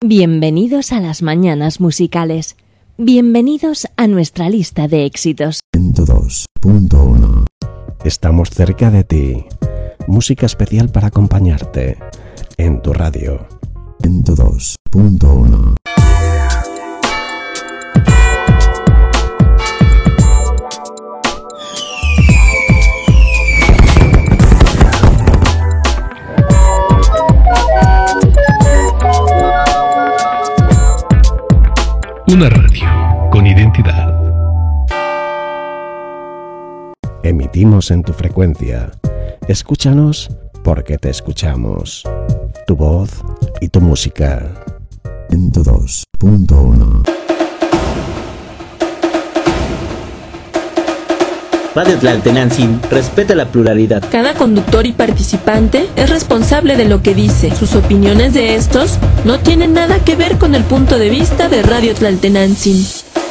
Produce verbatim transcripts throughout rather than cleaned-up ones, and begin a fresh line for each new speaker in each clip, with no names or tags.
Bienvenidos a las mañanas musicales. Bienvenidos a nuestra lista de éxitos.
ciento dos punto uno. Estamos cerca de ti. Música especial para acompañarte en tu radio. ciento dos punto uno.
Una radio con identidad.
Emitimos en tu frecuencia. Escúchanos porque te escuchamos. Tu voz y tu música. ciento dos punto uno.
Radio Tlaltenantzin respeta la pluralidad.
Cada conductor y participante es responsable de lo que dice. Sus opiniones de estos no tienen nada que ver con el punto de vista de Radio Tlaltenantzin.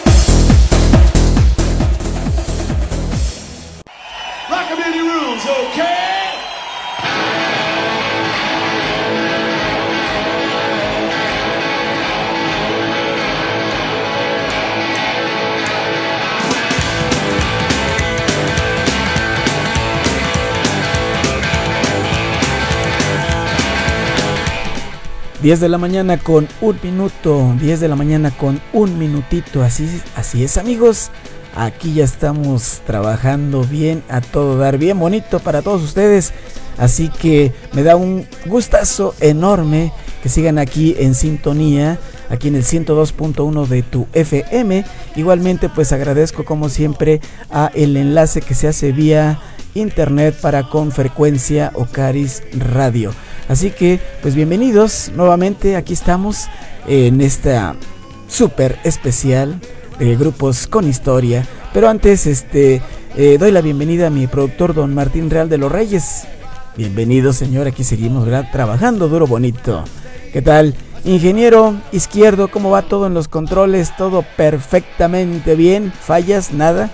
diez de la mañana con un minuto, diez de la mañana con un minutito, así, así es amigos, aquí ya estamos trabajando bien a todo dar, bien bonito para todos ustedes, así que me da un gustazo enorme que sigan aquí en sintonía, aquí en el ciento dos punto uno de tu F M, igualmente pues agradezco como siempre a el enlace que se hace vía internet para con frecuencia Ocaris Radio. Así que, pues bienvenidos nuevamente, aquí estamos en esta súper especial de grupos con historia. Pero antes, este, eh, doy la bienvenida a mi productor don Martín Real de los Reyes. Bienvenido señor, aquí seguimos, ¿verdad? Trabajando duro, bonito. ¿Qué tal? Ingeniero izquierdo, ¿cómo va todo en los controles? ¿Todo perfectamente bien? ¿Fallas? ¿Nada?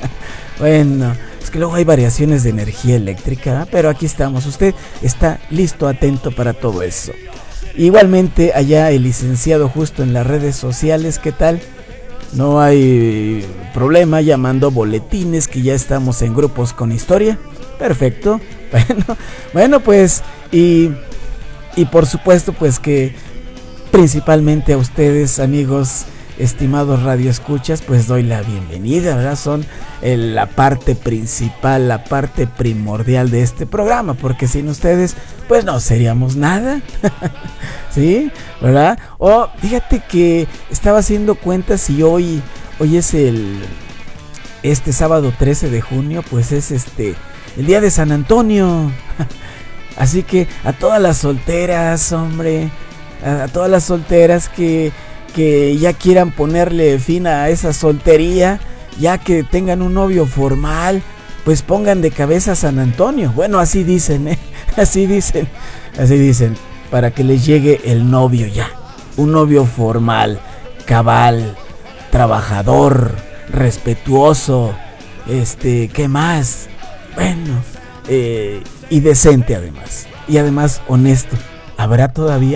Bueno, es que luego hay variaciones de energía eléctrica, ¿eh? Pero aquí estamos, usted está listo, atento para todo eso. Igualmente allá el licenciado justo en las redes sociales, ¿qué tal? No hay problema, llamando boletines que ya estamos en grupos con historia. Perfecto. Bueno, bueno pues y, y por supuesto pues que principalmente a ustedes amigos estimados radioescuchas, pues doy la bienvenida, ¿verdad? Son el, la parte principal, la parte primordial de este programa, porque sin ustedes, pues no seríamos nada, ¿sí? ¿Verdad? O fíjate que estaba haciendo cuentas y hoy, hoy es el, este sábado trece de junio, pues es este, el día de San Antonio, así que a todas las solteras, hombre, a, a todas las solteras que que ya quieran ponerle fin a esa soltería, ya que tengan un novio formal, pues pongan de cabeza a San Antonio. Bueno, así dicen, ¿eh? Así dicen, así dicen, para que les llegue el novio ya. Un novio formal, cabal, trabajador, respetuoso, este, ¿qué más? Bueno, eh, y decente además. Y además honesto. ¿Habrá todavía?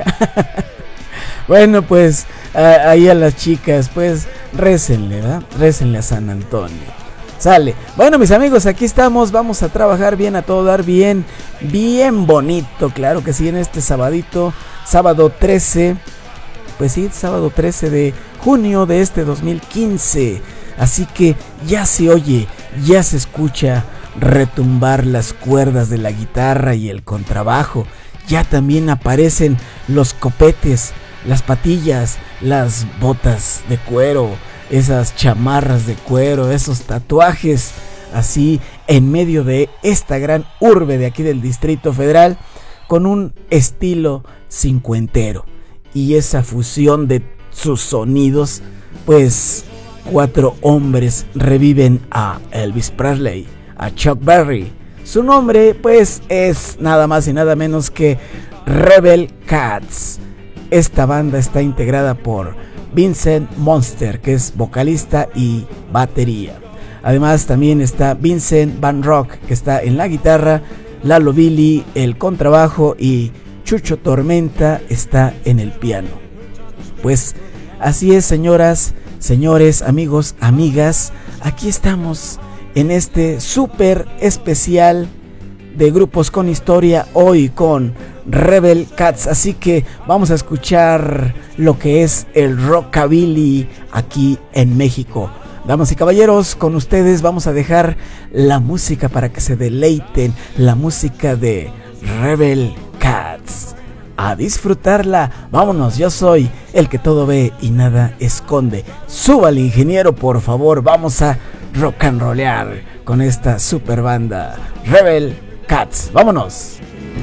Bueno, pues a, ahí a las chicas, pues récenle, ¿verdad? Récenle a San Antonio. Sale. Bueno, mis amigos, aquí estamos. Vamos a trabajar bien, a todo dar bien, bien bonito. Claro que sí, en este sabadito, sábado trece. Pues sí, sábado trece de junio de este dos mil quince. Así que ya se oye, ya se escucha retumbar las cuerdas de la guitarra y el contrabajo. Ya también aparecen los copetes, las patillas, las botas de cuero, esas chamarras de cuero, esos tatuajes, así en medio de esta gran urbe de aquí del Distrito Federal, con un estilo cincuentero. Y esa fusión de sus sonidos, pues cuatro hombres reviven a Elvis Presley, a Chuck Berry. Su nombre, pues, es nada más y nada menos que Rebel Cats. Esta banda está integrada por Vincent Monster, que es vocalista y batería. Además también está Vincent Van Rock, que está en la guitarra, Lalo Billy, el contrabajo, y Chucho Tormenta está en el piano. Pues así es, señoras, señores, amigos, amigas, aquí estamos en este súper especial de grupos con historia, hoy con Rebel Cats. Así que vamos a escuchar lo que es el rockabilly aquí en México. Damas y caballeros, con ustedes vamos a dejar la música para que se deleiten, la música de Rebel Cats. A disfrutarla, vámonos, yo soy el que todo ve y nada esconde. Suba al ingeniero, por favor, vamos a rock and rollear con esta super banda Rebel Cats. Vámonos.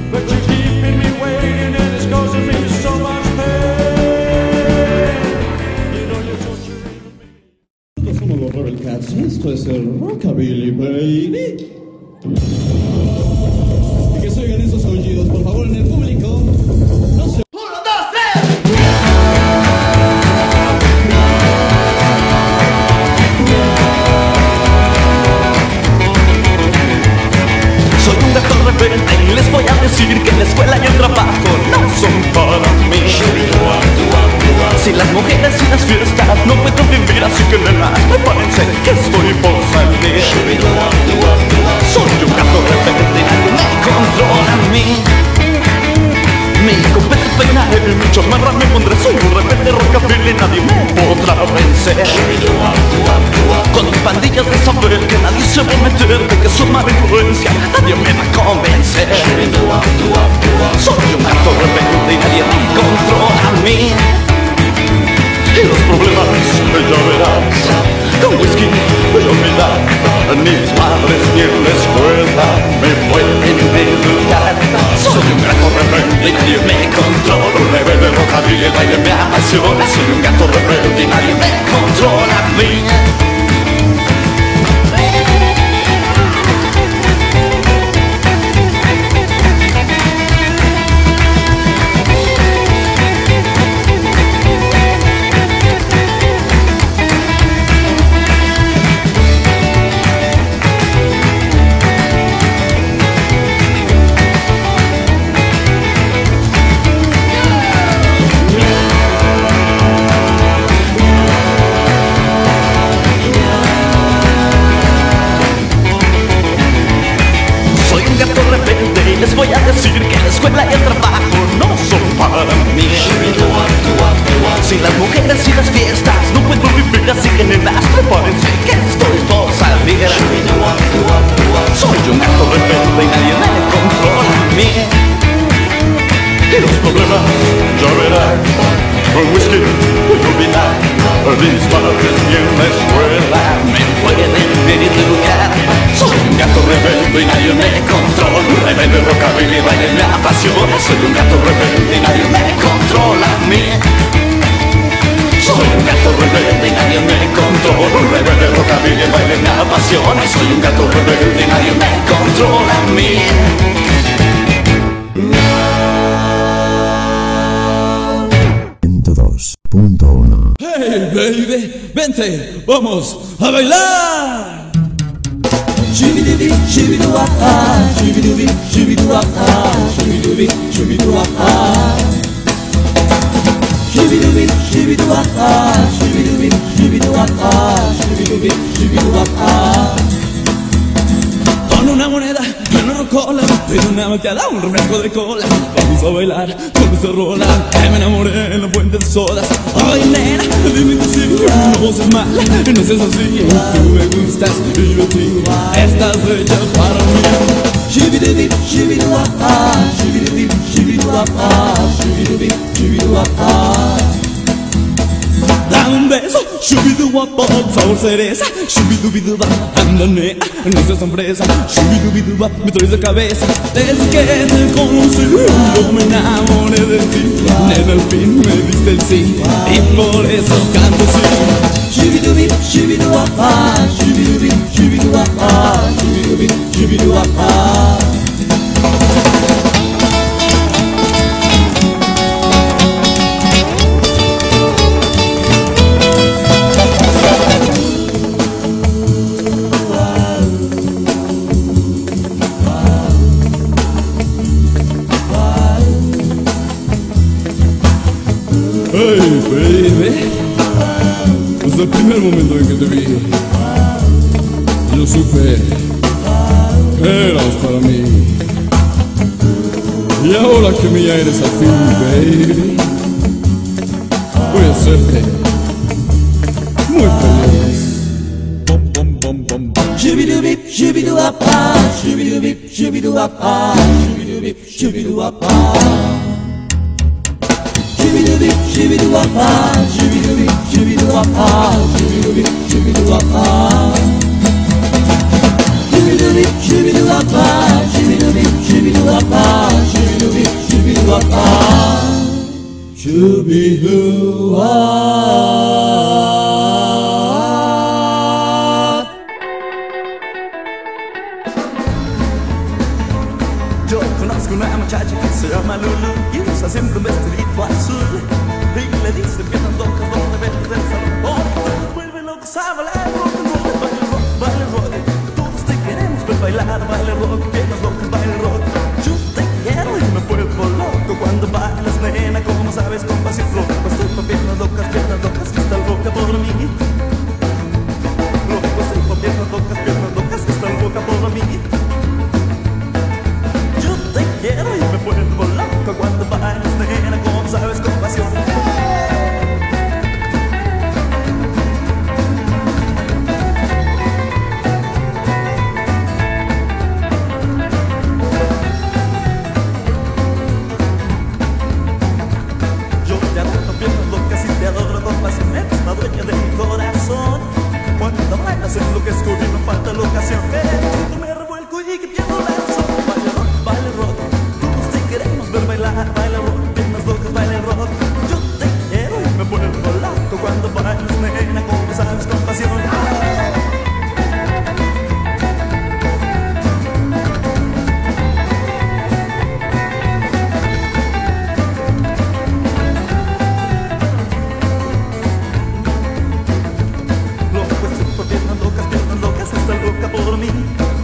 Somos los Rebel Cats y esto es el rockabilly, baby. Y que se oigan esos aullidos, por favor, en el público. No se... ¡Uno, dos, tres!
Soy un gato rebelde y les voy a decir que la escuela y el trabajo no son para mí. Si las mujeres y las fiestas no puedo vivir, así que nena, prepárense que estoy por salir. Soy un gato rebelde y nadie me controla a mí. Mi copete peinaré, mi chamarra me pondré. Soy un rebelde rockabilly, nadie me podrá vencer. Con mis pandillas de saber que nadie se va a meter, porque son mala influencia, nadie me va a convencer. Soy un gato rebelde y nadie me controla a mí. Y los problemas, ya verás, con whisky voy a olvidar. Ni mis padres ni en la escuela me pueden educar. Soy un gato rebelde y nadie me controla. Un rebelde rockabilly, el baile me apasiona. Soy un gato rebelde y nadie me controla a mí. Les voy a decir que la escuela y el trabajo no son para mí. Si las mujeres y las fiestas no puedo vivir, así que nenas, prepárense que estoy por salir. Soy un gato rebelde y nadie me controla a mí. Y los problemas, ya verás, con whisky voy a olvidar. Ni mis padres ni en la escuela me pueden educar. Soy un gato rebelde y nadie me controla. Un rebelde rockabilly, baile me apasiona. Soy un gato rebelde y nadie me controla a mí. Soy un gato rebelde y nadie me controla. Un rebelde rockabilly, baile me apasiona. Soy un gato rebelde y nadie me controla a mí.
ciento dos punto uno.
Hey baby, vente, vamos a bailar. Shibidubi, shibiduaha, shibidubi, shibiduaha, shibidubi, shibiduaha. Shibidubi, shibiduaha, shibidubi, shibiduaha, shibidubi, shibiduaha. Con una moneda, una rocola, pido una malteada, un refresco de cola. Vamos a bailar con esa rola, que me enamoré en la fuente de sodas. Ay nena, dime que sí, no seas mala, no seas así. Tú me gustas y yo a ti, estás hecha para mí. Shibidubi, shibiduaha, shibidubi, shibiduaha, shibidubi, shibiduaha. Dame un beso, shubiduba, sabor cereza, shubidubiduba, ándale, no seas sorpresa, shubidubiduba, me traes de cabeza. Desde que te conocí, yo me enamoré de ti, nena, al fin me diste el sí, y por eso canto así. Shubidubi, shubiduba, shubidubi, shubiduba, shubidubi, shubiduba. Hey baby. Desde el primer momento en que te vi, yo supe que eras para mí. Y ahora que mía eres al fin, baby, voy a hacerte muy feliz. Bom, bom, bom, bom, bom. Shibidubip, shibidubapa, shibidubip, shibidubapa, shibidubip, shibidubapa. Shibidubip, shibidubapa, shibidubip, shibidubapa, shibidubip, shibidubapa. Shibidubip, shibidubapa, shibidubip, shibidubapa, shibidubip, shibidubapa. Shibidubapa. Yo conozco una muchacha que se llama Lulu y usa siempre un vestidito azul. Y le dice piernas locas donde vete del salón. Oh, todos vuelven locos a bailar rock and roll. Baile rock, baile rock. Todos te queremos ver bailar, baile rock, piernas locas, baile rock. Yo te quiero y me vuelvo loco cuando bailas, nena, como sabes, con pasión. Loco estoy por piernas locas, piernas locas, que está loca por mí. Loco estoy por piernas locas, piernas locas, que está loca por mí. Quiero y me vuelvo loco cuando bailas, nena, como sabes, con pasión. Yo te adoro, piernas locas y te adoro con pasión. Eres la dueña de mi corazón. Cuando bailas enloquezco y no falta la ocasión. Tú me revuelco y que pierdo la razón. Baile rock, baile rock. Ver bailar, baila rock, piernas locas, baila rock. Yo te quiero y me vuelvo loco cuando bailas, nena, como sabes, con pasión. Loco estoy por piernas locas, piernas locas, está loca por mí.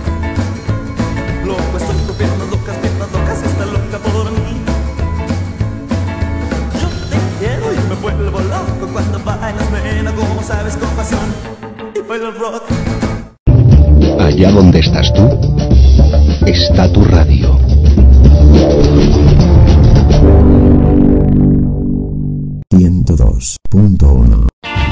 Loco estoy por piernas locas, piernas locas, está loca por mí. Me vuelvo loco cuando bailas, nena, como sabes, con pasión. Y baila el rock.
Allá donde estás tú, está tu radio. ciento dos punto uno.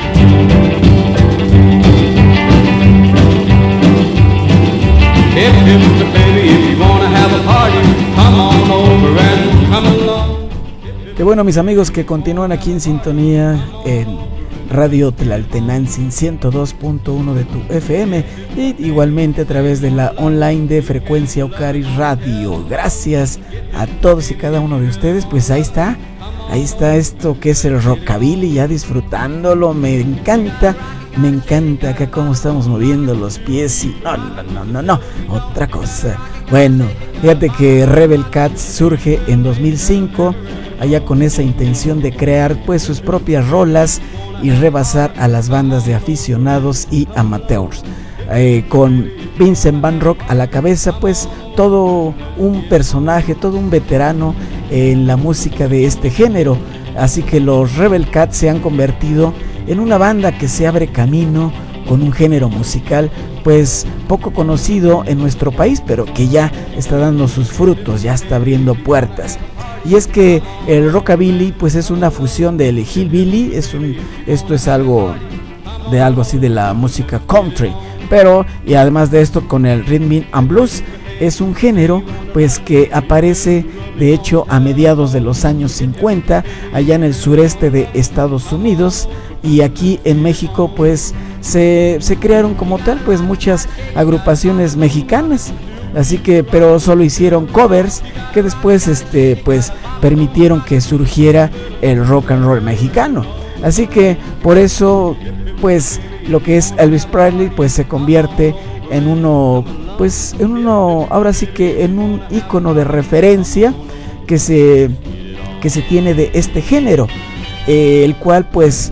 If you baby, if you wanna have a party, come on over and come along.
Qué bueno, mis amigos, que continúan aquí en sintonía en Radio Tlaltenantzin ciento dos punto uno de tu F M y igualmente a través de la online de Frecuencia Ocari Radio. Gracias a todos y cada uno de ustedes. Pues ahí está, ahí está esto que es el rockabilly, ya disfrutándolo. Me encanta, me encanta acá cómo estamos moviendo los pies y no, no, no, no, no, otra cosa. Bueno, fíjate que Rebel Cats surge en dos mil cinco, allá con esa intención de crear pues sus propias rolas y rebasar a las bandas de aficionados y amateurs. Eh, con Vincent Van Rock a la cabeza, pues todo un personaje, todo un veterano en la música de este género. Así que los Rebel Cats se han convertido en una banda que se abre camino con un género musical pues poco conocido en nuestro país, pero que ya está dando sus frutos, ya está abriendo puertas. Y es que el rockabilly pues es una fusión del hillbilly, es un, esto es algo de algo así de la música country, pero y además de esto con el rhythm and blues, es un género pues que aparece de hecho a mediados de los años cincuenta allá en el sureste de Estados Unidos, y aquí en México pues se, se crearon como tal pues muchas agrupaciones mexicanas. Así que, pero solo hicieron covers que después este pues permitieron que surgiera el rock and roll mexicano. Así que por eso pues lo que es Elvis Presley pues se convierte en uno pues en uno ahora sí que en un ícono de referencia que se que se tiene de este género, eh, el cual pues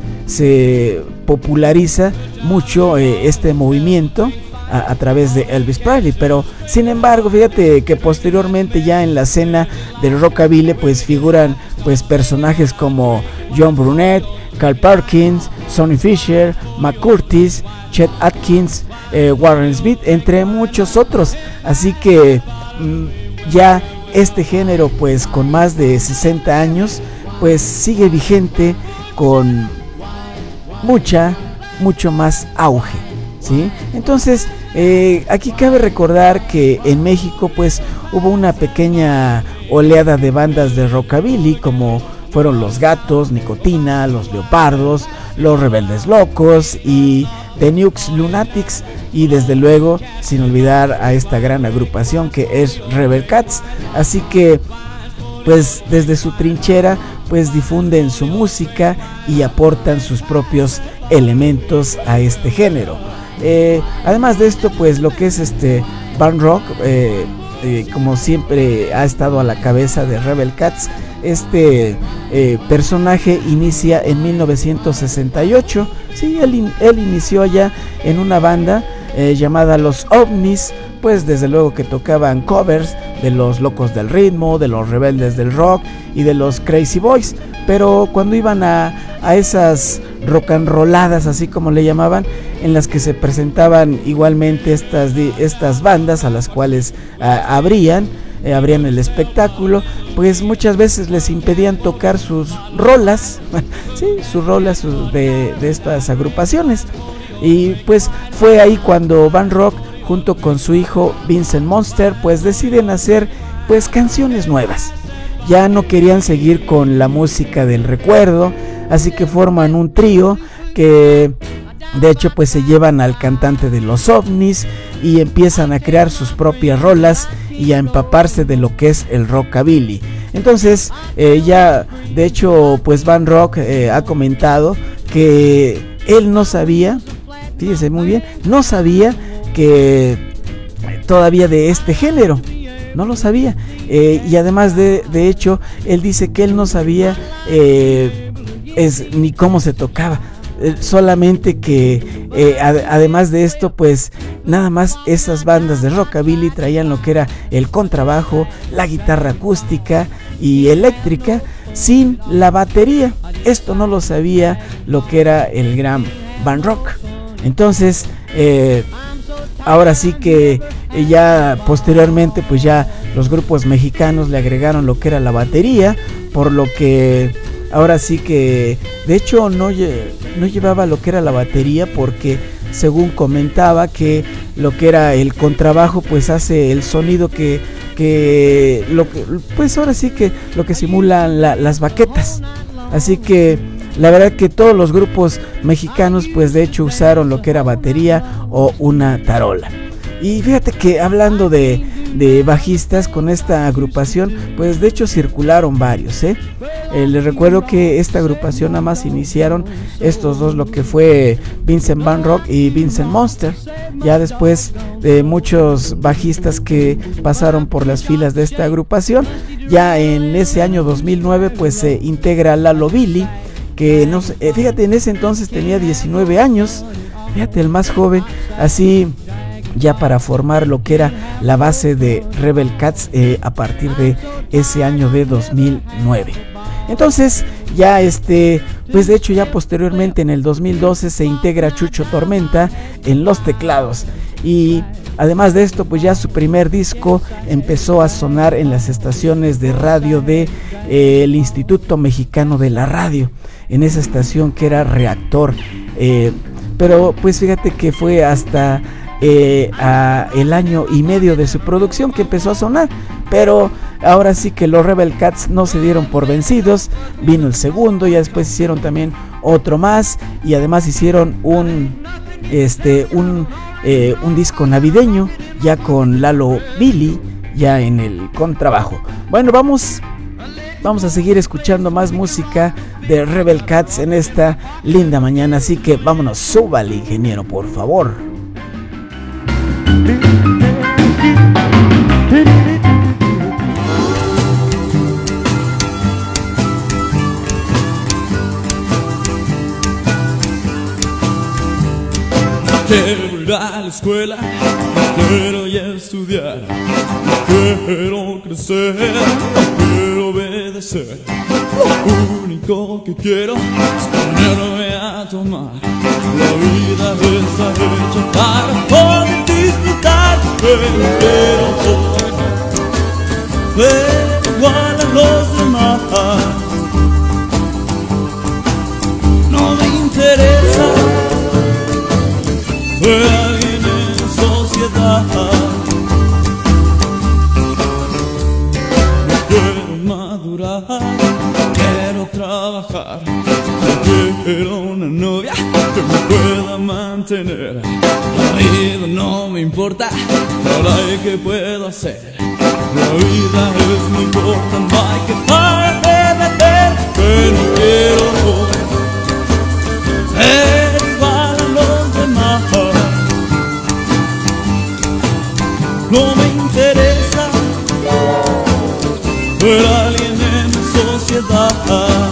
se populariza mucho eh, este movimiento A, a través de Elvis Presley. Pero sin embargo, fíjate que posteriormente ya en la escena del rockabilly pues figuran pues personajes como John Brunette, Carl Perkins, Sonny Fisher, McCurtis, Chet Atkins, eh, Warren Smith, entre muchos otros. Así que mmm, ya este género, pues con más de sesenta años, pues sigue vigente con mucha, mucho más auge, ¿sí? Entonces, eh, aquí cabe recordar que en México, pues hubo una pequeña oleada de bandas de rockabilly, como fueron Los Gatos, Nicotina, Los Leopardos, Los Rebeldes Locos y The Nukes Lunatics, y desde luego sin olvidar a esta gran agrupación que es Rebel Cats. Así que pues desde su trinchera pues difunden su música y aportan sus propios elementos a este género. Eh, además de esto, pues lo que es este Van Rock, eh, eh, como siempre ha estado a la cabeza de Rebel Cats. Este eh, personaje inicia en mil novecientos sesenta y ocho. Sí, él, in, él inició allá en una banda eh, llamada Los OVNIs, pues desde luego que tocaban covers de los Locos del Ritmo, de los Rebeldes del Rock y de los Crazy Boys. Pero cuando iban a, a esas rock and rolladas, así como le llamaban, en las que se presentaban igualmente estas, estas bandas a las cuales a, abrían, eh, abrían el espectáculo, pues muchas veces les impedían tocar sus rolas, sí, sus rolas de, de estas agrupaciones. Y pues fue ahí cuando Van Rock, junto con su hijo Vincent Monster, pues deciden hacer pues canciones nuevas. Ya no querían seguir con la música del recuerdo, así que forman un trío que de hecho pues se llevan al cantante de Los OVNIs y empiezan a crear sus propias rolas y a empaparse de lo que es el rockabilly. Entonces eh, ya de hecho pues Van Rock eh, ha comentado que él no sabía, fíjese muy bien, no sabía que todavía de este género, no lo sabía, eh, y además de, de hecho él dice que él no sabía eh, es, ni cómo se tocaba, eh, solamente que eh, ad, además de esto pues nada más esas bandas de rockabilly traían lo que era el contrabajo, la guitarra acústica y eléctrica sin la batería. Esto no lo sabía lo que era el gran Van Rock. Entonces eh, ahora sí que ya posteriormente pues ya los grupos mexicanos le agregaron lo que era la batería, por lo que ahora sí que de hecho no, no llevaba lo que era la batería, porque según comentaba que lo que era el contrabajo pues hace el sonido que, que, lo que pues ahora sí que lo que simulan la, las baquetas. Así que la verdad que todos los grupos mexicanos pues de hecho usaron lo que era batería o una tarola. Y fíjate que hablando de, de bajistas con esta agrupación, pues de hecho circularon varios, ¿eh? Eh, les recuerdo que esta agrupación nada más iniciaron estos dos, lo que fue Vincent Van Rock y Vincent Monster. Ya después de muchos bajistas que pasaron por las filas de esta agrupación, ya en ese año dos mil nueve pues se integra Lalo Billy, que no sé, eh, fíjate, en ese entonces tenía diecinueve años, fíjate, el más joven, así ya para formar lo que era la base de Rebel Cats eh, a partir de ese año de dos mil nueve. Entonces ya este, pues de hecho ya posteriormente en el dos mil doce se integra Chucho Tormenta en los teclados, y además de esto pues ya su primer disco empezó a sonar en las estaciones de radio de eh, el Instituto Mexicano de la Radio, en esa estación que era Reactor, eh, pero pues fíjate que fue hasta eh, a el año y medio de su producción que empezó a sonar. Pero ahora sí que los Rebel Cats no se dieron por vencidos, vino el segundo, y después hicieron también otro más, y además hicieron un este un eh, un disco navideño ya con Lalo Billy ya en el contrabajo. Bueno, vamos Vamos a seguir escuchando más música de Rebel Cats en esta linda mañana, así que vámonos, súbale, ingeniero, por favor.
No quiero ir a la escuela, no quiero ya estudiar, no quiero crecer, no quiero obedecer Lo único que quiero es ponerme a tomar. La vida está hecha para poder disfrutar, pero quiero ser igual a los demás. No me interesa ser alguien en sociedad. No quiero madurar, quiero trabajar. No quiero una novia que me pueda mantener. La vida no me importa, ahora ¿qué puedo hacer? La vida es muy corta, no hay que parar de beber. Pero quiero ser igual a los demás. No me interesa ser alguien en la sociedad.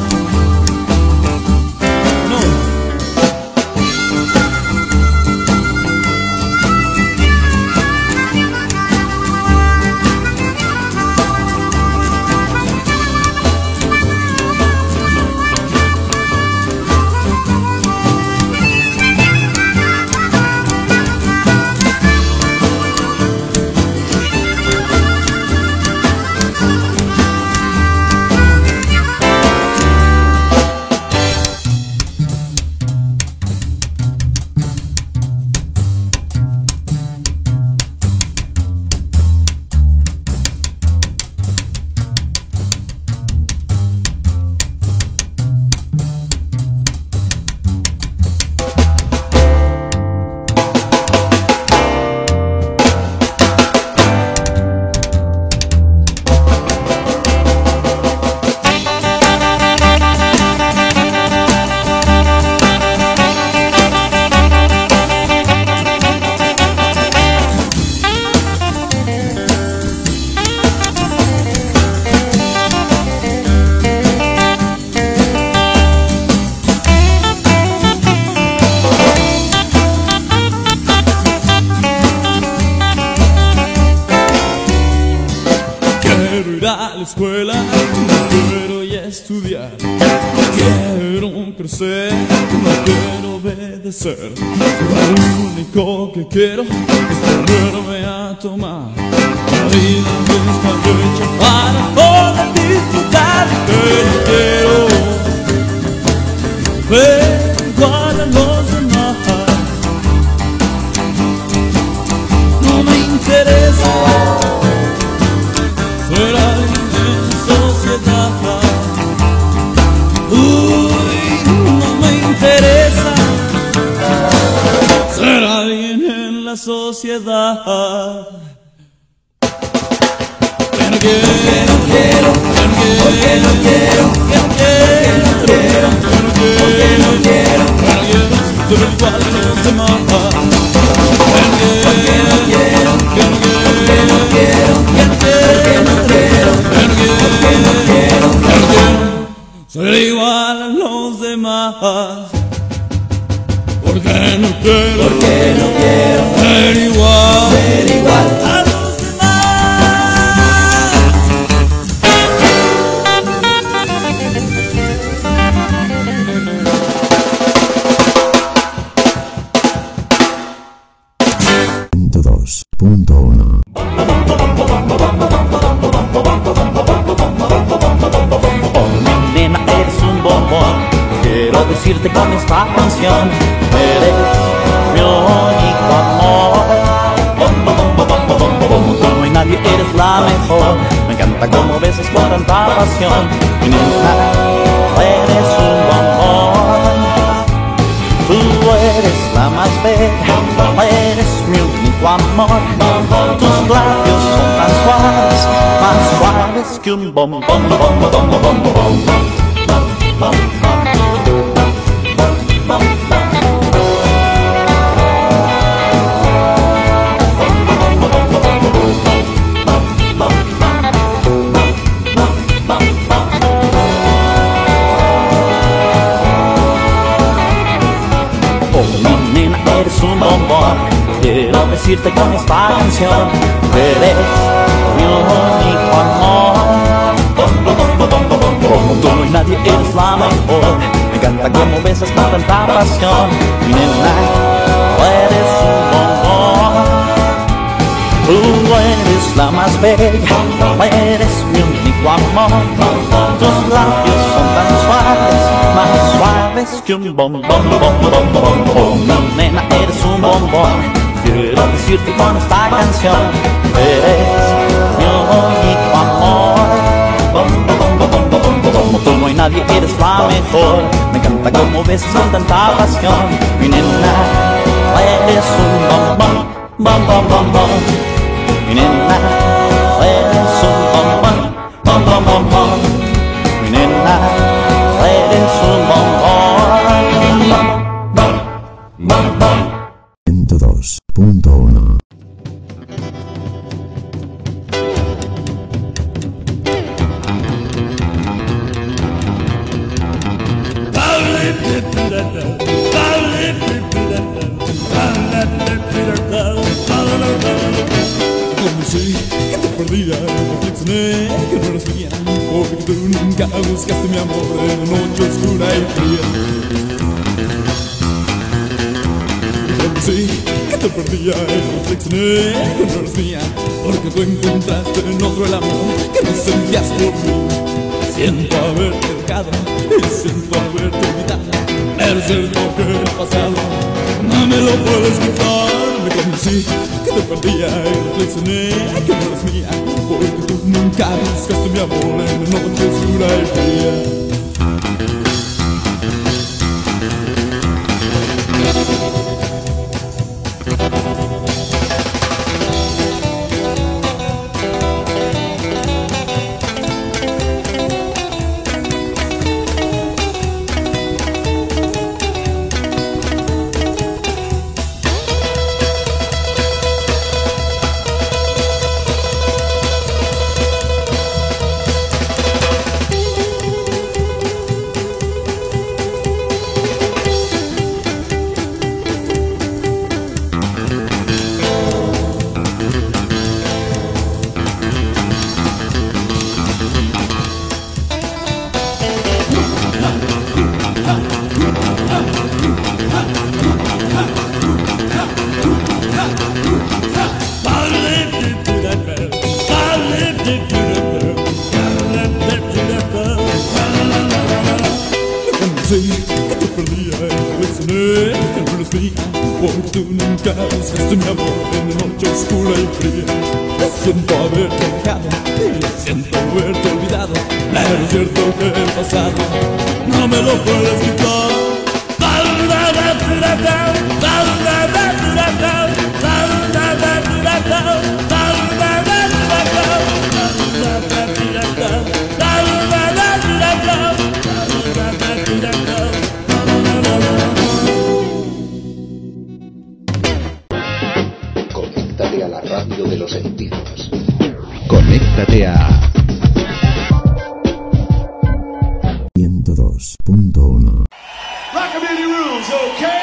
Escuela, no quiero ya estudiar. Quiero crecer, no quiero obedecer. Lo único que quiero es ponerme a tomar. La vida está hecha para poder disfrutar. Pero quiero ser igual a los demás. No me interesa ser alguien ser alguien en la sociedad. Pero quiero, quiero, quiero, porque no quiero, quiero, quiero, porque no quiero, ser igual a los demás. Porque no quiero, porque no quiero, porque no quiero, porque no quiero, ser igual a los demás. Porque no quiero, porque no quiero ser igual, ser igual a los
ciento dos punto uno.
Oh, nena, eres un bombón. Quiero decirte con esta canción: eres mi único amor. Como tú no hay nadie, eres la mejor. Me encanta cómo besas con tanta pasión. Mi nena, eres un bombón. Tú eres la más bella, eres mi único amor. Tus labios son tan suaves, más suaves que un bombón. Quiero decirte con esta canción: eres mi único amor. Como tú no hay nadie, eres la mejor. Me encanta cómo besas con tanta pasión. Mi nena, tú eres un bombón. Tú eres la más bella, eres mi único amor. Tus labios son tan suaves, más suaves que un bombón, bombón, bombón, bombón. Mi nena, eres un bombón. Quiero decirte con esta canción, eres mi único amor. Bom, bom, bom, bom, bom, bom. Como tú no hay nadie, eres la mejor. Me encanta cómo besas con tanta pasión. Mi nena, eres un bombón, bom, bom, bom, bom. Mi nena, eres un bombón, bom, bom, bom, bom. Mi nena, eres un bombón, bom, bom, bom.
ciento dos punto uno.
Comencé que te perdía, reflexioné que no eras mía, porque tú nunca buscaste mi amor en la noche oscura y fría. Comencé que te perdía, reflexioné que no eras mía, porque tú encontraste en otro el amor que no sentías por mí. Siento haberte dejado y siento haberte olvidado, pero es cierto que el pasado no me lo puedes quitar. Me convencí que te perdía y reflexioné que no eres mía, porque tú nunca buscaste mi amor en la noche oscura y fría. Porque tú nunca buscaste mi amor en la noche oscura y fría. Siento haberte dejado y siento haberte olvidado, pero es cierto que el pasado no me lo puedes quitar.
Conéctate a la radio de los sentidos.
Conéctate a ciento dos punto uno.
Rockabilly rules, okay?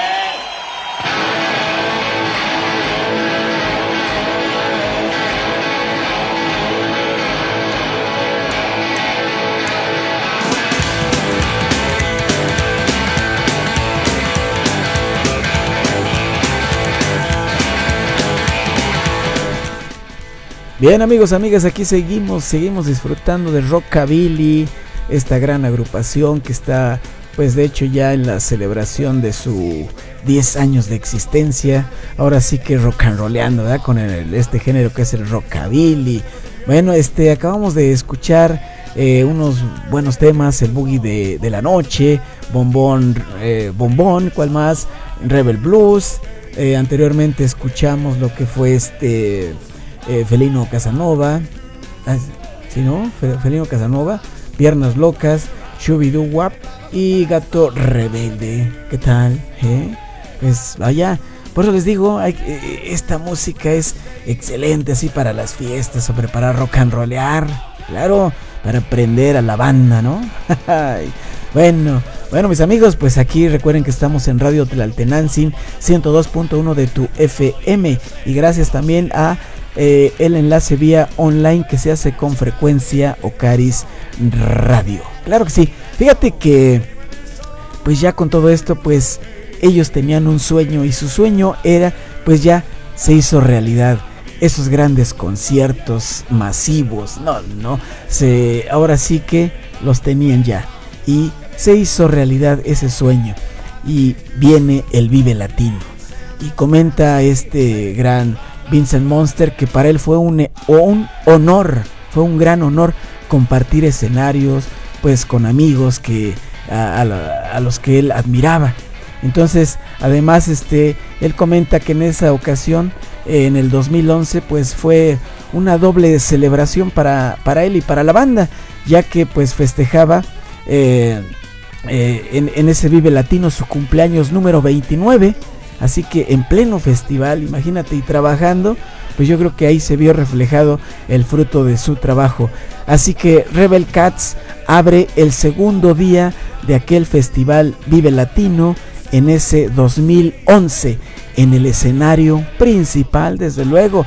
Bien, amigos, amigas, aquí seguimos, seguimos disfrutando de Rockabilly, esta gran agrupación que está, pues de hecho ya en la celebración de su diez años de existencia. Ahora sí que rock and rolleando, ¿verdad? Con el, este género que es el Rockabilly. Bueno, este, acabamos de escuchar eh, unos buenos temas, el Boogie de, de la Noche, Bombón, eh, Bombón, ¿cuál más? Rebel Blues. Eh, anteriormente escuchamos lo que fue este... Eh, Felino Casanova, ah, ¿sí, no? Felino Casanova, Piernas Locas, Shubidoo Wap y Gato Rebelde. ¿Qué tal? ¿Eh? Pues vaya, por eso les digo, hay, eh, esta música es excelente así para las fiestas o para rock and rollear, claro, para prender a la banda, ¿no? Bueno, bueno mis amigos, pues aquí recuerden que estamos en Radio Tlaltenantzin ciento dos punto uno de tu F M y gracias también a Eh, el enlace vía online que se hace con frecuencia Ocaris Radio. Claro que sí. Fíjate que pues ya con todo esto pues ellos tenían un sueño y su sueño era pues ya se hizo realidad. Esos grandes conciertos masivos, no, no, se, ahora sí que los tenían ya y se hizo realidad ese sueño y viene el Vive Latino y comenta este gran Vincent Monster que para él fue un, un honor, fue un gran honor compartir escenarios pues con amigos que a, a, a los que él admiraba. Entonces además este él comenta que en esa ocasión eh, en el dos mil once pues fue una doble celebración para, para él y para la banda, ya que pues festejaba eh, eh, en, en ese Vive Latino su cumpleaños número veintinueve, así que en pleno festival, imagínate, y trabajando, pues yo creo que ahí se vio reflejado el fruto de su trabajo. Así que Rebel Cats abre el segundo día de aquel festival Vive Latino en ese dos mil once, en el escenario principal, desde luego,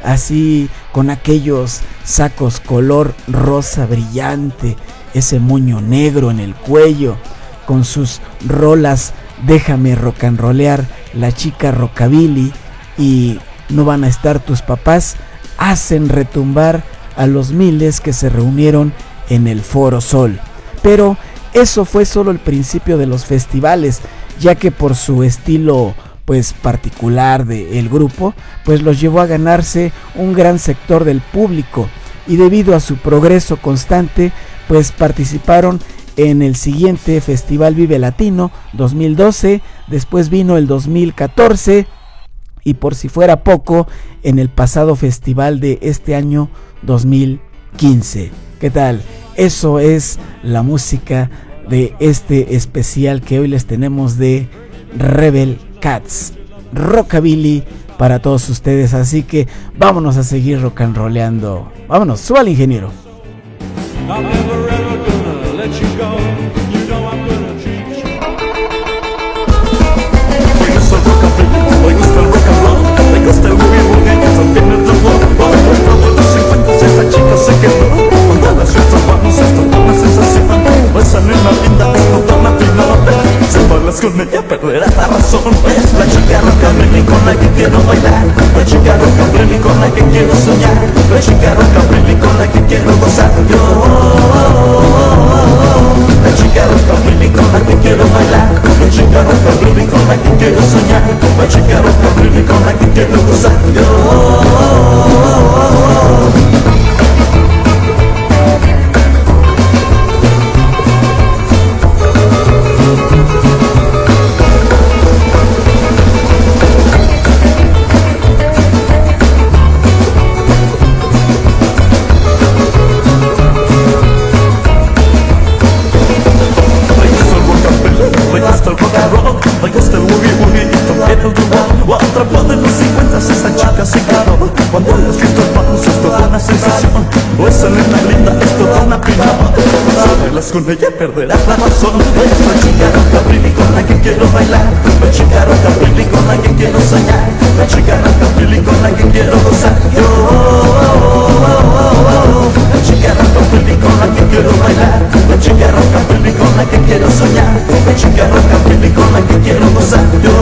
así con aquellos sacos color rosa brillante, ese moño negro en el cuello, con sus rolas Déjame rock and rollear, La chica rockabilly y No van a estar tus papás, hacen retumbar a los miles que se reunieron en el Foro Sol. Pero eso fue solo el principio de los festivales, ya que por su estilo pues particular del grupo, pues los llevó a ganarse un gran sector del público, y debido a su progreso constante, pues participaron en el siguiente Festival Vive Latino dos mil doce, después vino el dos mil catorce, y por si fuera poco, en el pasado festival de este año dos mil quince. ¿Qué tal? Eso es la música de este especial que hoy les tenemos de Rebel Cats, rockabilly para todos ustedes. Así que vámonos a seguir rock and rolleando. Vámonos, suba al ingeniero.
I'm never ever gonna let you go. You know I'm gonna treat you. Me gusta el rockabilly, me gusta el rock and roll, me gusta el boogie woogie, que también es de rock. Por ejemplo, los cincuenta esta chica se quedó con todas sus manos, esto es una sensación. Esa nena linda es toda una pinota. Si bailas con ella perderás la razón. La chica rockabilly con la que quiero bailar, la chica rockabilly con la que quiero soñar, la chica rockabilly con la que quiero gozar yo. La chica rockabilly con la que quiero bailar, la chica rockabilly con la que quiero soñar, la chica rockabilly con la que quiero gozar yo. Atrapado en los cincuenta, esta chica se quedó. Cuando las fiestas vamos es toda una sensación. O esa nena linda es toda una pinota. Si bailas con ella perderás la razón. La chica rockabilly con la que quiero bailar, la chica rockabilly con la que quiero soñar, la chica rockabilly con la que quiero gozar yo. La chica rockabilly con la que quiero bailar, la chica rockabilly con la que quiero soñar, la chica rockabilly con la que quiero gozar yo.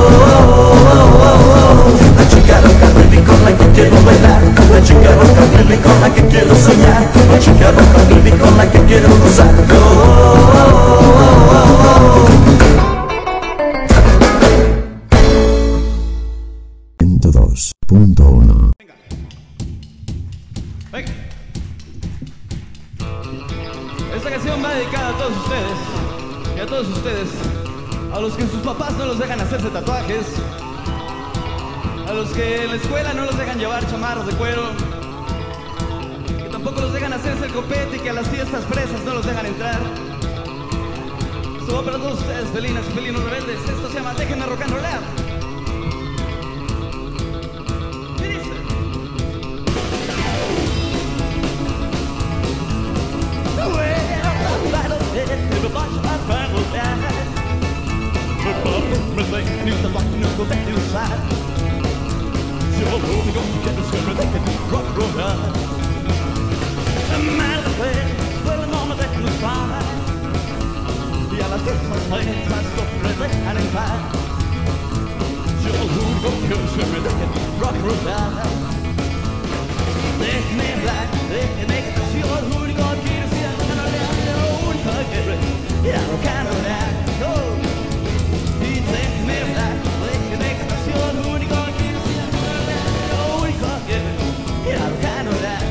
La chica rockabilly con la que quiero bailar, la chica rockabilly con la que quiero soñar, la chica rockabilly con la que quiero gozar yo.
ciento dos punto uno.
Venga. Esta canción va dedicada a todos ustedes y a todos ustedes, a los que sus papás no los dejan hacerse tatuajes, a los que en la escuela no los dejan llevar chamarros de cuero, que tampoco los dejan hacerse el copete y que a las fiestas fresas no los dejan entrar. Esto va para todos ustedes, felinas y felinos rebeldes. Esto se llama Déjenme rock and rollear. Y dice: me say, news the lock, news go back inside. So we go get the summer, they can rock, roll, ride. The man of the way, well,
suave y a las mismas mesas ofrecen en paz. Yo juro que se me deje recordar. Déjeme hablar, déjeme que yo lo único que quiero es ir a canonear, lo único que quiero es ir a canonear. Y déjeme hablar, déjeme que yo lo único que quiero es ir a canonear, lo único que quiero es ir a canonear.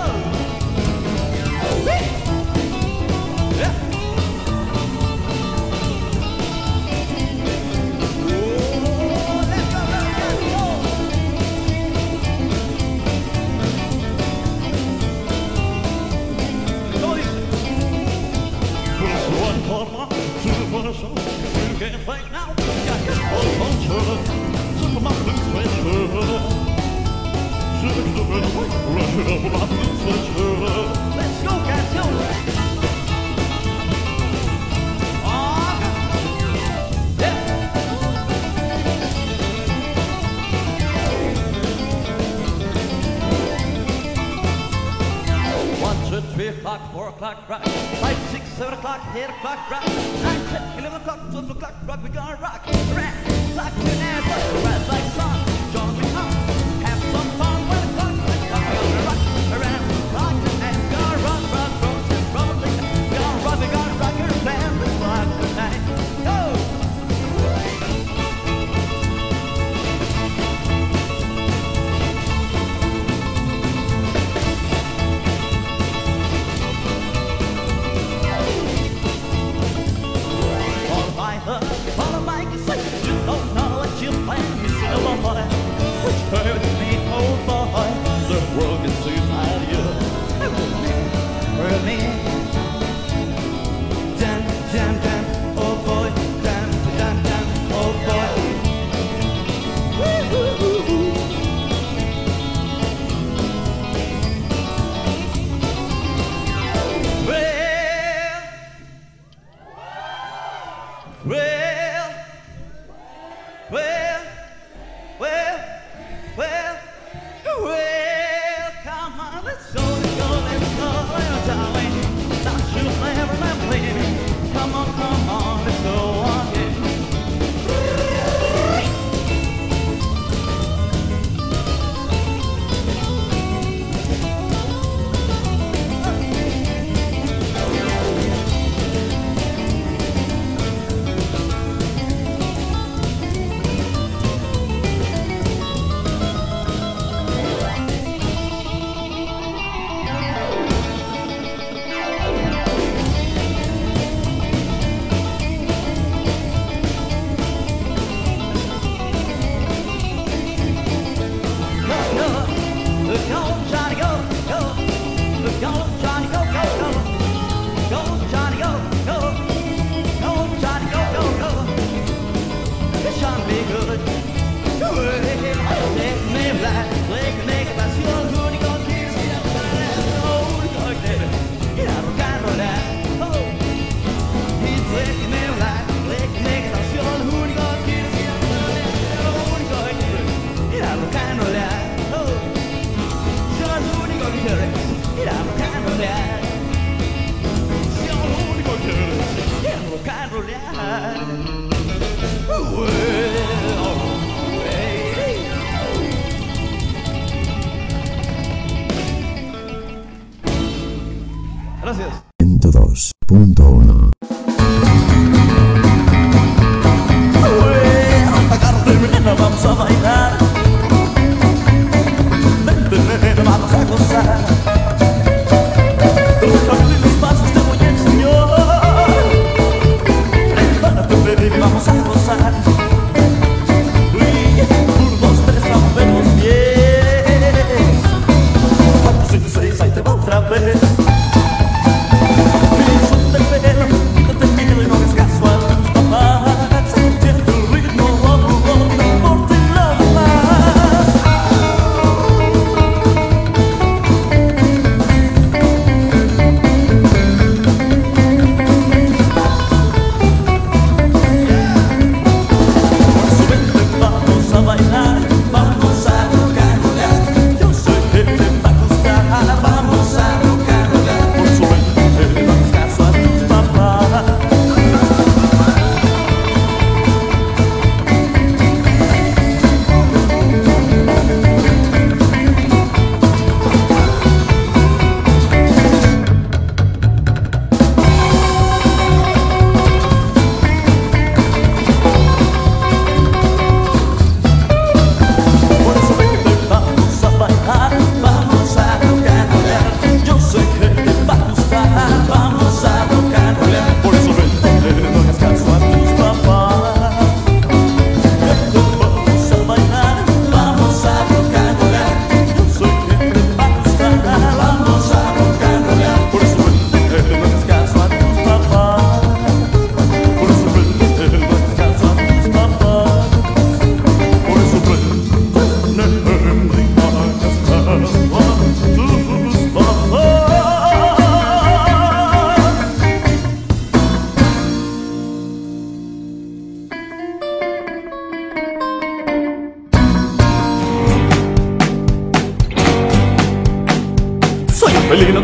Let's go, guys, go! Three o'clock, four o'clock, rock. Five, six, seven o'clock, eight o'clock, rock. Nine, ten, eleven o'clock, twelve o'clock, rock. We gonna rock. Rock, rock tonight, rock. Rise like sun, join me on. Have some fun when the clock strikes. We're gonna rock around the clock tonight. We gonna rock, rock, rock, rock, rock. We gonna rock, we gonna rock around the clock tonight. Go! Follow my consent, you don't know what you plan. You see no boy, which hurts me, oh boy. The world can see inside you. Hurt me, dun, dun, dun, oh boy, dun, dun, dun, oh boy. Woo-hoo-hoo-hoo. Well, well. Well, well, well, well, come on, let's go, let's go, let's go, little darling. Don't you ever remember me? Come on, come on, let's go on, Gracias.
ciento dos punto uno.
Vamos a bailar, vente nena, vamos a gozar. Tus caminos pasos te voy a enseñar. Prepárate, baby, vamos a gozar. Uy, uno, dos, tres, a mover los pies. Cuatro, cinco, seis, ahí te va otra vez. Suelta el pelo, quítate el miedo y no hagas caso a tus papás. Siente el ritmo, oh, oh, oh.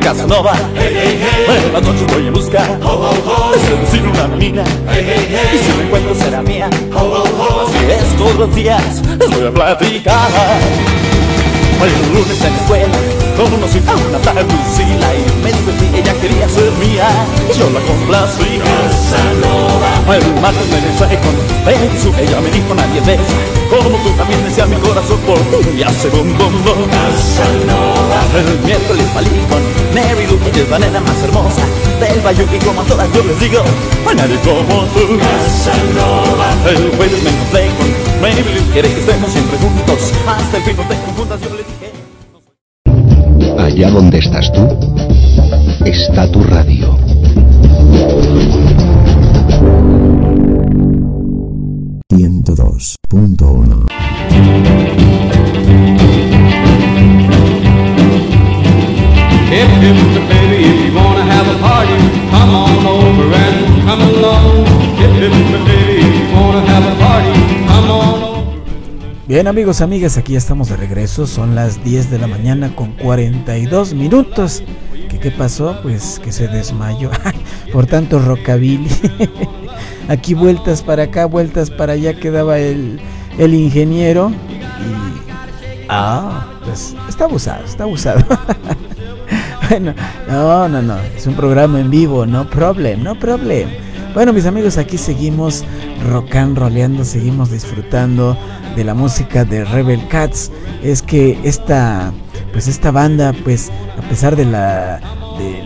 Casanova. En las noches voy a buscar de seducir una menina, y si la encuentro será mía. Así es, todos los días les voy a platicar. El lunes en la escuela conocí a una tal Lucila y me divertí, ella quería ser mía y yo la complací. Casanova. El martes me besé con Betty Sue, ella me dijo nadie besa como tú, también decía mi corazón por ti y hace bom bom bom. Casanova. El miércoles salí con Mary Lou, ella es la nena más hermosa del Bayou y como a todas yo les digo, no hay nadie como tú. Casanova. El jueves me encontré con Mary Lou, quiere que estemos siempre juntos hasta el fin, no te confundas, yo le dije.
Allá donde estás tú, está tu radio.
ciento dos punto uno.
Hip hip baby, if you wanna have a party, come on over and come along. Hip hip baby, if you wanna have a party, come on over.
Bien, amigos, amigas, aquí ya estamos de regreso. Son las diez de la mañana con cuarenta y dos minutos. ¿Qué, qué pasó? Pues que se desmayó por tanto rockabilly. Aquí vueltas para acá, vueltas para allá quedaba el, el ingeniero. Y... Ah, pues está abusado, está abusado. Bueno, no, no, no, es un programa en vivo, no problem, no problem. Bueno, mis amigos, aquí seguimos rock and rollando, seguimos disfrutando de la música de Rebel Cats. Es que esta, pues esta banda, pues a pesar de la, de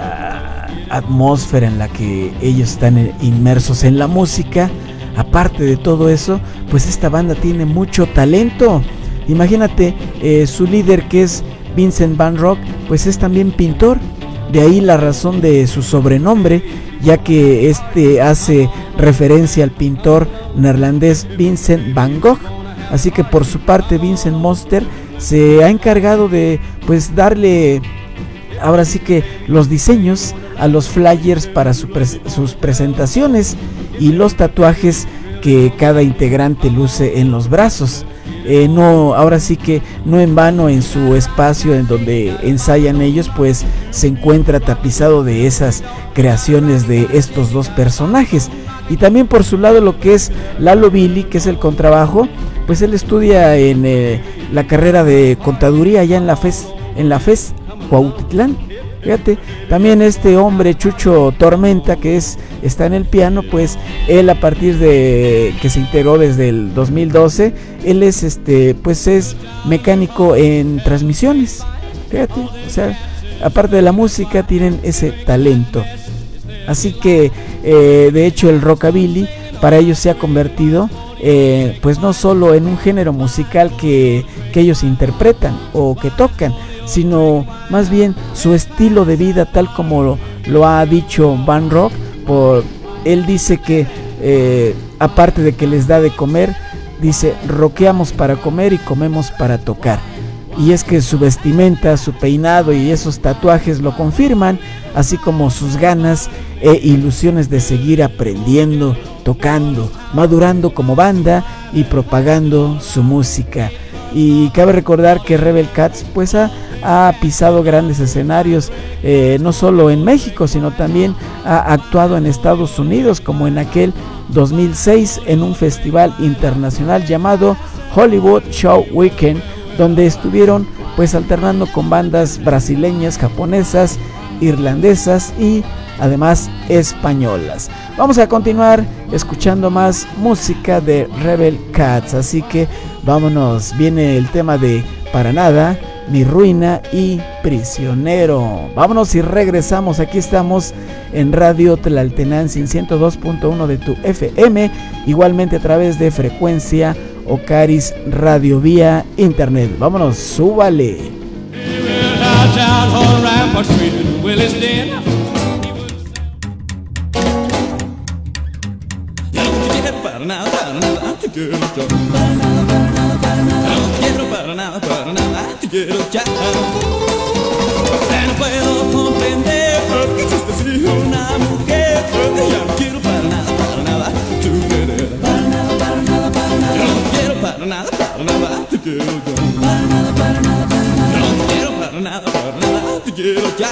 la atmósfera en la que ellos están inmersos en la música, aparte de todo eso, pues esta banda tiene mucho talento. Imagínate, eh, su líder, que es Vincent Van Gogh, pues es también pintor. De ahí la razón de su sobrenombre, ya que este hace referencia al pintor neerlandés Vincent Van Gogh. Así que por su parte Vincent Monster se ha encargado de pues darle ahora sí que los diseños a los flyers para su pres- sus presentaciones y los tatuajes que cada integrante luce en los brazos. Eh, no, ahora sí que no en vano en su espacio en donde ensayan ellos, pues se encuentra tapizado de esas creaciones de estos dos personajes. Y también por su lado lo que es Lalo Billy, que es el contrabajo, pues él estudia en eh, la carrera de contaduría allá en la FES, en la FES Cuautitlán. Fíjate, también este hombre Chucho Tormenta, que es está en el piano, pues él a partir de que se integró desde el dos mil doce, él es este pues es mecánico en transmisiones. Fíjate, o sea, aparte de la música tienen ese talento. Así que eh, de hecho el rockabilly para ellos se ha convertido eh, pues no solo en un género musical que, que ellos interpretan o que tocan, sino más bien su estilo de vida, tal como lo, lo ha dicho Van Gogh. Por, él dice que eh, aparte de que les da de comer, dice, rockeamos para comer y comemos para tocar. Y es que su vestimenta, su peinado y esos tatuajes lo confirman, así como sus ganas e ilusiones de seguir aprendiendo, tocando, madurando como banda y propagando su música. Y cabe recordar que Rebel Cats pues ha, ha pisado grandes escenarios, eh, no solo en México, sino también ha actuado en Estados Unidos, como en aquel dos mil seis en un festival internacional llamado Hollywood Show Weekend, donde estuvieron pues alternando con bandas brasileñas, japonesas, irlandesas y además españolas. Vamos a continuar escuchando más música de Rebel Cats, así que vámonos, viene el tema de Para Nada, Mi Ruina y Prisionero. Vámonos y regresamos, aquí estamos en Radio Tlaltenancingo ciento dos punto uno de tu F M, igualmente a través de frecuencia Ocaris Radio vía internet. Vámonos, súbale.
Para nada, para nada, te quiero ya. Para nada, para nada, para nada. No quiero para nada, para nada, te quiero ya. Ya no puedo comprender por qué existe así una mujer. Ya no quiero para nada, para nada, tu querer. Para nada, para nada, para nada. Yo no quiero para nada, para nada, te quiero ya. Para nada, para nada, para nada. Yo no quiero para nada, para nada, te quiero. quiero ya.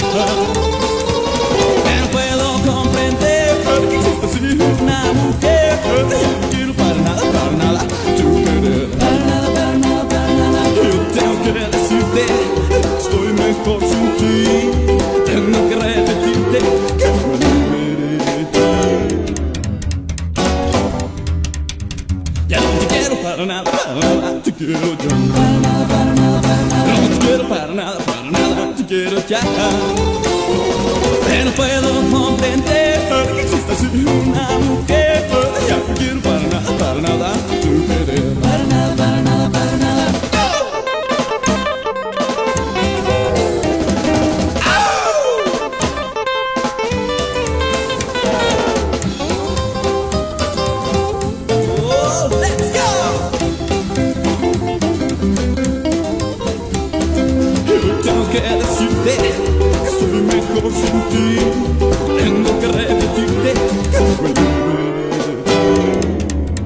No puedo comprender que existe así una mujer. No quiero para nada, para nada tu querer. Para nada, para nada, para nada. Yo tengo que decirte, estoy mejor sin ti. Tengo que repetirte que no me de ti. Ya no te quiero para nada, para nada, te quiero yo. Para nada, para nada, para nada. No te quiero para nada, para nada, te quiero ya. Pero no puedo comprender que existe así una mujer. Ya no quiero para nada, para nada, tu querer. Para nada, para nada, para nada. Que decirte que estoy mejor sin ti. Tengo que repetirte que no puedo ver.